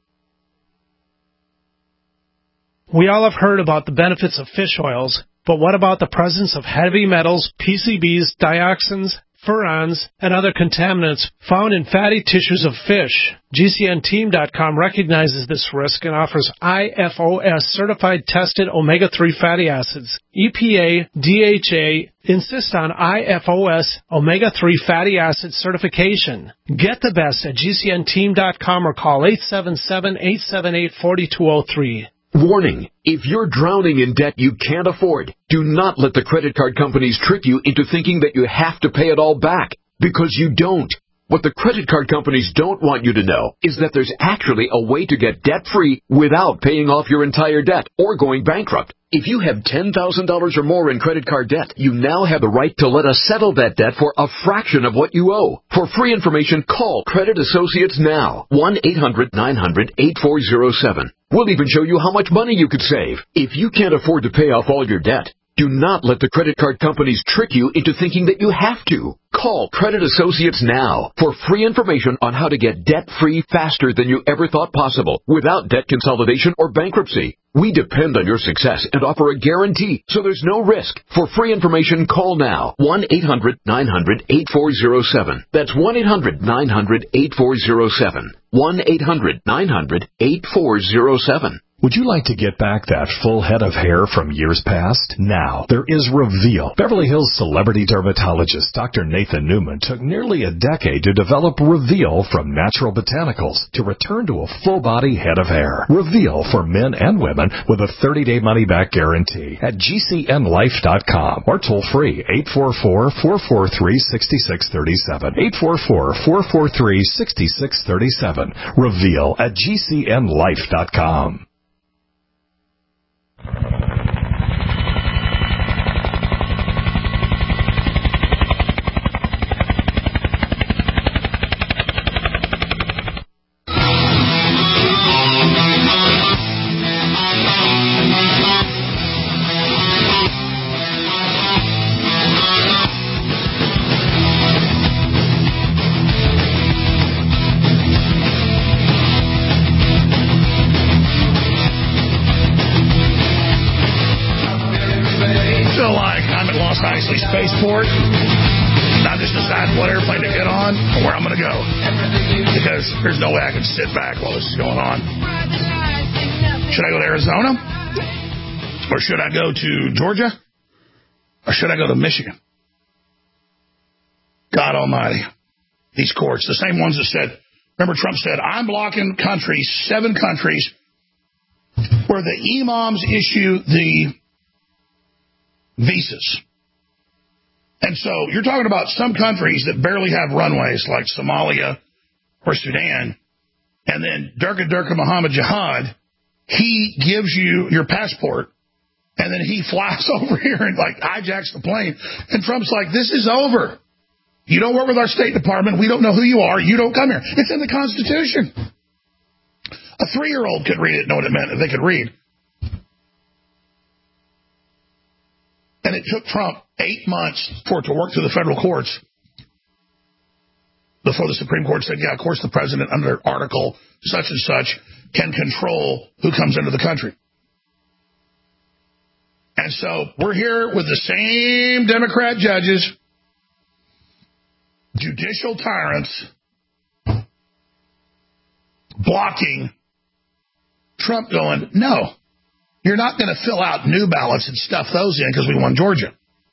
We all have heard about the benefits of fish oils, but what about the presence of heavy metals, P C Bs, dioxins, furans, and other contaminants found in fatty tissues of fish? G C N team dot com recognizes this risk and offers I F O S-certified tested omega three fatty acids. E P A, D H A insist on I F O S omega three fatty acid certification. Get the best at G C N team dot com or call eight seven seven, eight seven eight, four two zero three. Warning, if you're drowning in debt you can't afford, do not let the credit card companies trick you into thinking that you have to pay it all back, because you don't. What the credit card companies don't want you to know is that there's actually a way to get debt-free without paying off your entire debt or going bankrupt. If you have ten thousand dollars or more in credit card debt, you now have the right to let us settle that debt for a fraction of what you owe. For free information, call Credit Associates now, one eight hundred, nine hundred, eight four zero seven. We'll even show you how much money you could save. If you can't afford to pay off all your debt, do not let the credit card companies trick you into thinking that you have to. Call Credit Associates now for free information on how to get debt-free faster than you ever thought possible without debt consolidation or bankruptcy. We depend on your success and offer a guarantee, so there's no risk. For free information, call now, one eight hundred, nine hundred, eight four zero seven. That's one eight hundred, nine hundred, eight four zero seven. one eight hundred, nine hundred, eight four zero seven. Would you like to get back that full head of hair from years past? Now, there is Reveal. Beverly Hills celebrity dermatologist Doctor Nathan Newman took nearly a decade to develop Reveal from natural botanicals to return to a full-body head of hair. Reveal for men and women with a thirty-day money-back guarantee at G C N life dot com or toll-free eight four four, four four three, six six three seven. eight four four, four four three, six six three seven. Reveal at G C N life dot com. Isley Spaceport. I'm just deciding what airplane to get on or where I'm going to go, because there's no way I can sit back while this is going on. Should I go to Arizona? Or should I go to Georgia? Or should I go to Michigan? God almighty. These courts, the same ones that said, remember Trump said, I'm blocking countries, seven countries, where the imams issue the visas. And so you're talking about some countries that barely have runways, like Somalia or Sudan. And then Durga Durga Muhammad Jihad, he gives you your passport, and then he flies over here and like hijacks the plane. And Trump's like, this is over. You don't work with our State Department. We don't know who you are. You don't come here. It's in the Constitution. A three-year-old could read it and know what it meant if they could read. And it took Trump eight months for it to work through the federal courts before the Supreme Court said, yeah, of course the president under Article such and such can control who comes into the country. And so we're here with the same Democrat judges, judicial tyrants, blocking Trump going, no, you're not going to fill out new ballots and stuff those in because we won Georgia.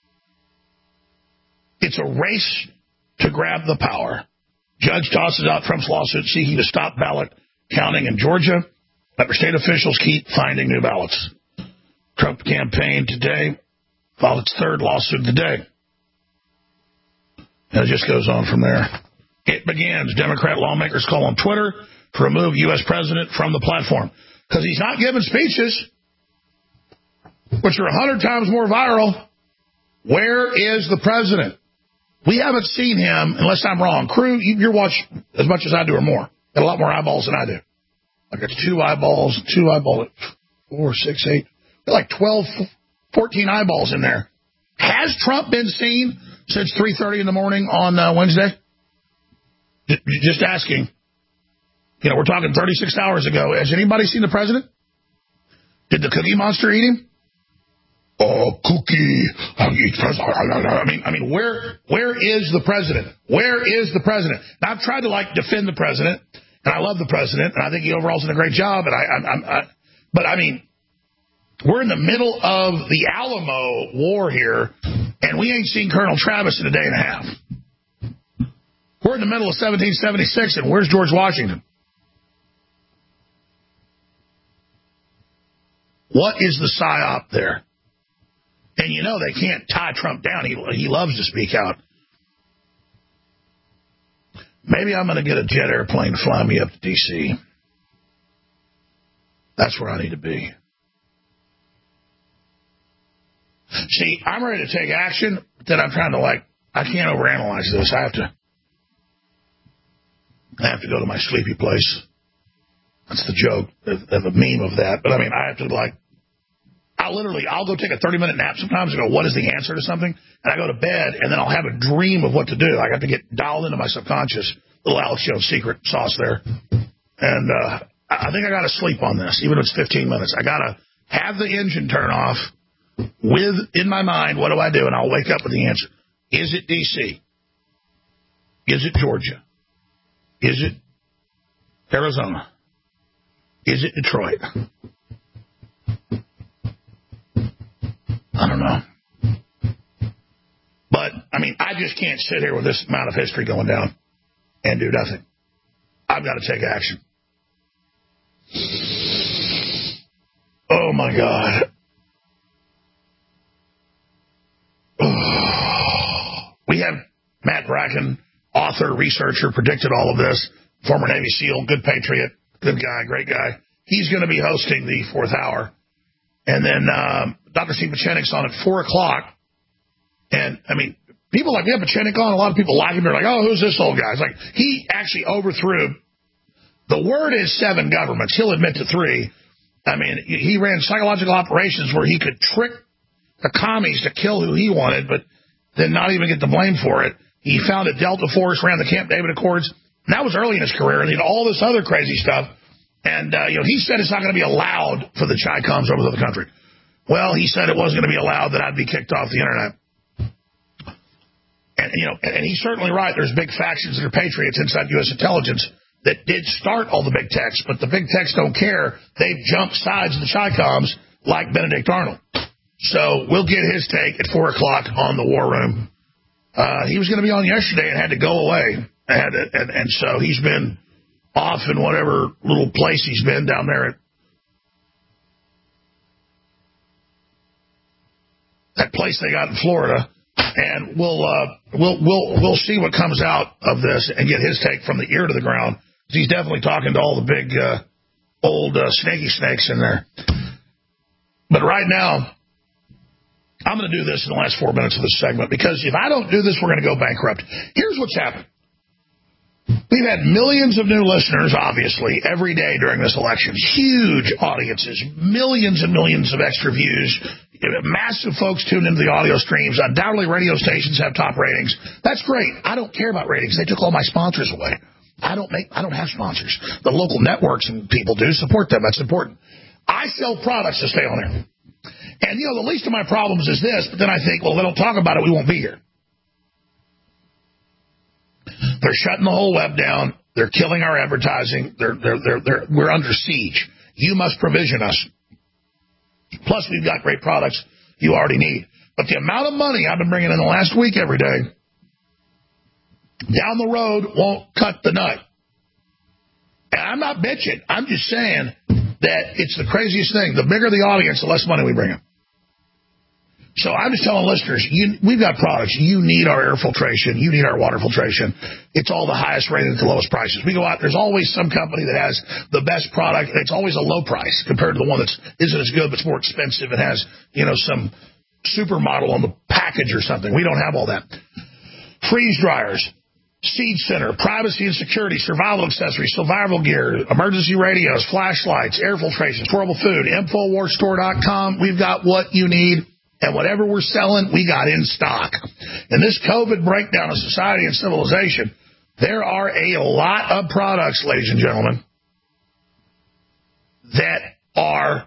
It's a race to grab the power. Judge tosses out Trump's lawsuit seeking to stop ballot counting in Georgia, but state officials keep finding new ballots. Trump campaign today filed its third lawsuit of the day. And it just goes on from there. It begins. Democrat lawmakers call on Twitter to remove U S president from the platform because he's not giving speeches, which are a hundred times more viral. Where is the president? We haven't seen him, unless I'm wrong. Crew, you, you're watching as much as I do or more. Got a lot more eyeballs than I do. I got two eyeballs, two eyeballs, four, six, eight, like twelve, fourteen eyeballs in there. Has Trump been seen since three thirty in the morning on uh, Wednesday? Just asking. You know, we're talking thirty-six hours ago. Has anybody seen the president? Did the Cookie Monster eat him? Oh, Cookie. I mean, I mean, where where is the president? Where is the president? Now, I've tried to, like, defend the president, and I love the president, and I think he overall's done a great job, and I, I, I, I but, I mean, we're in the middle of the Alamo war here, and we ain't seen Colonel Travis in a day and a half. We're in the middle of seventeen seventy-six, and where's George Washington? What is the psyop there? And you know they can't tie Trump down. He, he loves to speak out. Maybe I'm going to get a jet airplane to fly me up to D C That's where I need to be. See, I'm ready to take action, but then I'm trying to, like, I can't overanalyze this. I have to, I have to go to my sleepy place. That's the joke, of a meme of that. But, I mean, I have to, like, I literally, I'll go take a thirty-minute nap sometimes and go, what is the answer to something? And I go to bed, and then I'll have a dream of what to do. I have to get dialed into my subconscious. Little Alex Jones secret sauce there. And uh, I think I got to sleep on this, even if it's fifteen minutes. I got to have the engine turn off with, in my mind, what do I do? And I'll wake up with the answer. Is it D C? Is it Georgia? Is it Arizona? Is it Detroit? I don't know. But, I mean, I just can't sit here with this amount of history going down and do nothing. I've got to take action. Oh, my God. Oh. We have Matt Bracken, author, researcher, predicted all of this, former Navy SEAL, good patriot, good guy, great guy. He's going to be hosting the fourth hour. And then um, Doctor Steve Pachenik's on at four o'clock. And, I mean, people like, we have Pachenik on. A lot of people like him. They're like, oh, who's this old guy? It's like, he actually overthrew. The word is seven governments. He'll admit to three. I mean, he ran psychological operations where he could trick the commies to kill who he wanted, but then not even get the blame for it. He founded Delta Force, ran the Camp David Accords. And that was early in his career. And he did all this other crazy stuff. And, uh, you know, he said it's not going to be allowed for the Chi-Coms over the country. Well, he said it wasn't going to be allowed, that I'd be kicked off the Internet. And, you know, and, and he's certainly right. There's big factions that are patriots inside U S intelligence that did start all the big techs, but the big techs don't care. They've jumped sides of the Chi-Coms like Benedict Arnold. So we'll get his take at four o'clock on the War Room. Uh, he was going to be on yesterday and had to go away. And, and, and so he's been off in whatever little place he's been down there at that place they got in Florida, and we'll uh, we'll we'll we'll see what comes out of this and get his take from the ear to the ground. He's definitely talking to all the big uh, old uh, snaky snakes in there. But right now, I'm going to do this in the last four minutes of this segment because if I don't do this, we're going to go bankrupt. Here's what's happened. We've had millions of new listeners, obviously, every day during this election. Huge audiences, millions and millions of extra views. Massive folks tuned into the audio streams. Undoubtedly, radio stations have top ratings. That's great. I don't care about ratings. They took all my sponsors away. I don't make. I don't have sponsors. The local networks and people do support them. That's important. I sell products to stay on air. And, you know, the least of my problems is this, but then I think, well, if they don't talk about it, we won't be here. They're shutting the whole web down. They're killing our advertising. They're, they're, they're, they're, we're under siege. You must provision us. Plus, we've got great products you already need. But the amount of money I've been bringing in the last week every day, down the road won't cut the nut. And I'm not bitching. I'm just saying that it's the craziest thing. The bigger the audience, the less money we bring in. So I'm just telling listeners, you, we've got products. You need our air filtration. You need our water filtration. It's all the highest rated at the lowest prices. We go out, there's always some company that has the best product, and it's always a low price compared to the one that isn't as good but it's more expensive and has, you know, some supermodel on the package or something. We don't have all that. Freeze dryers, seed center, privacy and security, survival accessories, survival gear, emergency radios, flashlights, air filtration, storable food, Infowars Store dot com. We've got what you need. And whatever we're selling, we got in stock. In this COVID breakdown of society and civilization, there are a lot of products, ladies and gentlemen, that are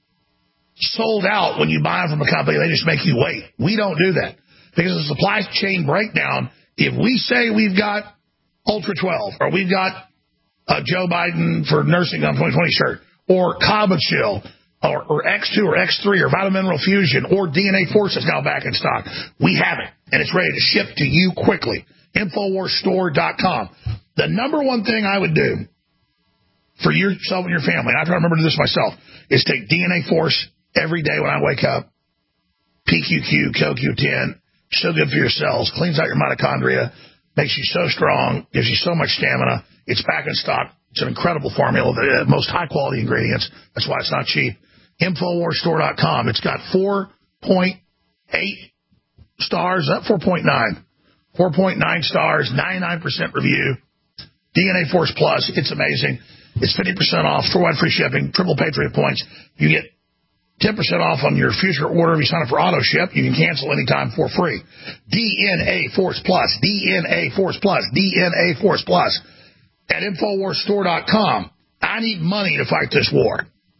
sold out when you buy them from a company. They just make you wait. We don't do that. Because of the supply chain breakdown, if we say we've got Ultra twelve, or we've got a Joe Biden for nursing on twenty twenty shirt, or Kava Chill, Or, or X two or X three or Vitamin Mineral Fusion or D N A Force is now back in stock. We have it, and it's ready to ship to you quickly. Infowars Store dot com. The number one thing I would do for yourself and your family, and I try to remember to do this myself, is take D N A Force every day when I wake up. P Q Q, C O Q ten, so good for your cells, cleans out your mitochondria, makes you so strong, gives you so much stamina. It's back in stock. It's an incredible formula, the most high-quality ingredients. That's why it's not cheap. Infowars Store dot com. It's got four point eight stars, up four point nine. four point nine stars, ninety-nine percent review. D N A Force Plus, it's amazing. It's fifty percent off, store-wide free shipping, triple Patriot points. You get ten percent off on your future order if you sign up for auto ship. You can cancel anytime for free. D N A Force Plus, D N A Force Plus, D N A Force Plus at Infowars Store dot com. I need money to fight this war.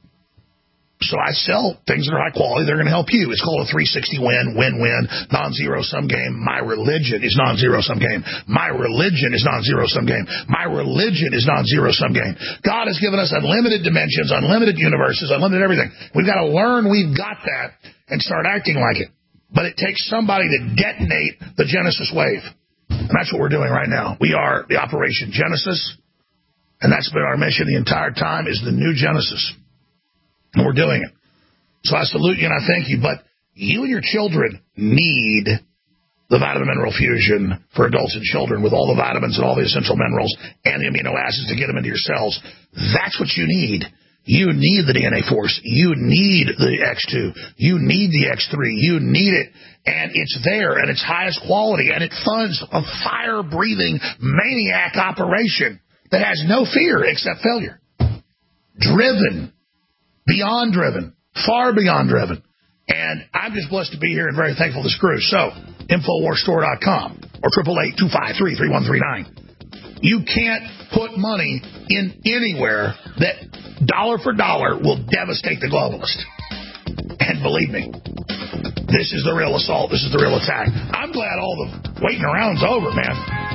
So I sell things that are high quality. They're going to help you. It's called a three sixty win, win-win, non-zero sum game. My religion is non-zero sum game. My religion is non-zero sum game. My religion is non-zero sum game. God has given us unlimited dimensions, unlimited universes, unlimited everything. We've got to learn we've got that and start acting like it. But it takes somebody to detonate the Genesis wave. And that's what we're doing right now. We are the Operation Genesis, and that's been our mission the entire time, is the new Genesis. And we're doing it. So I salute you and I thank you. But you and your children need the Vitamin Mineral Fusion for adults and children with all the vitamins and all the essential minerals and the amino acids to get them into your cells. That's what you need. You need the D N A Force. You need the X two. You need the X three. You need it. And it's there, and it's highest quality, and it funds a fire-breathing maniac operation that has no fear except failure. Driven. Beyond driven, far beyond driven. And I'm just blessed to be here and very thankful to Screw. So, Infowars Store dot com or eight eight eight, two five three, three one three nine. You can't put money in anywhere that dollar for dollar will devastate the globalist. And believe me, this is the real assault. This is the real attack. I'm glad all the waiting around's over, man.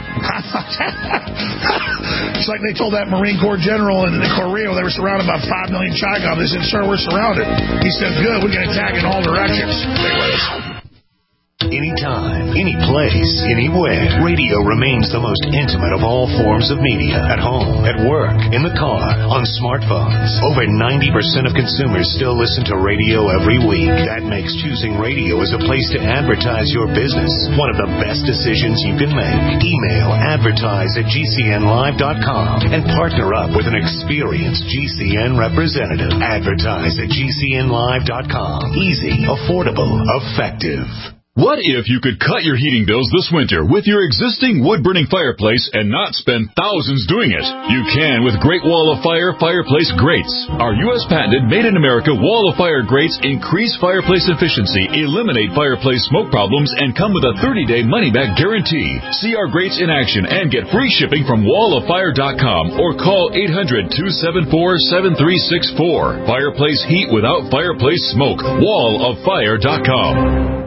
It's like they told that Marine Corps general in Korea when they were surrounded by five million Chicom. They said, sir, we're surrounded. He said, good, we can attack in all directions. Stay with us. Anytime, any place, anywhere, radio remains the most intimate of all forms of media. At home, at work, in the car, on smartphones. Over ninety percent of consumers still listen to radio every week. That makes choosing radio as a place to advertise your business one of the best decisions you can make. Email advertise at G C N live dot com and partner up with an experienced G C N representative. Advertise at G C N live dot com. Easy, affordable, effective. What if you could cut your heating bills this winter with your existing wood-burning fireplace and not spend thousands doing it? You can with Great Wall of Fire fireplace grates. Our U S patented made-in-America Wall of Fire grates increase fireplace efficiency, eliminate fireplace smoke problems, and come with a thirty-day money-back guarantee. See our grates in action and get free shipping from wall of fire dot com or call eight hundred, two seven four, seven three six four. Fireplace heat without fireplace smoke. wall of fire dot com.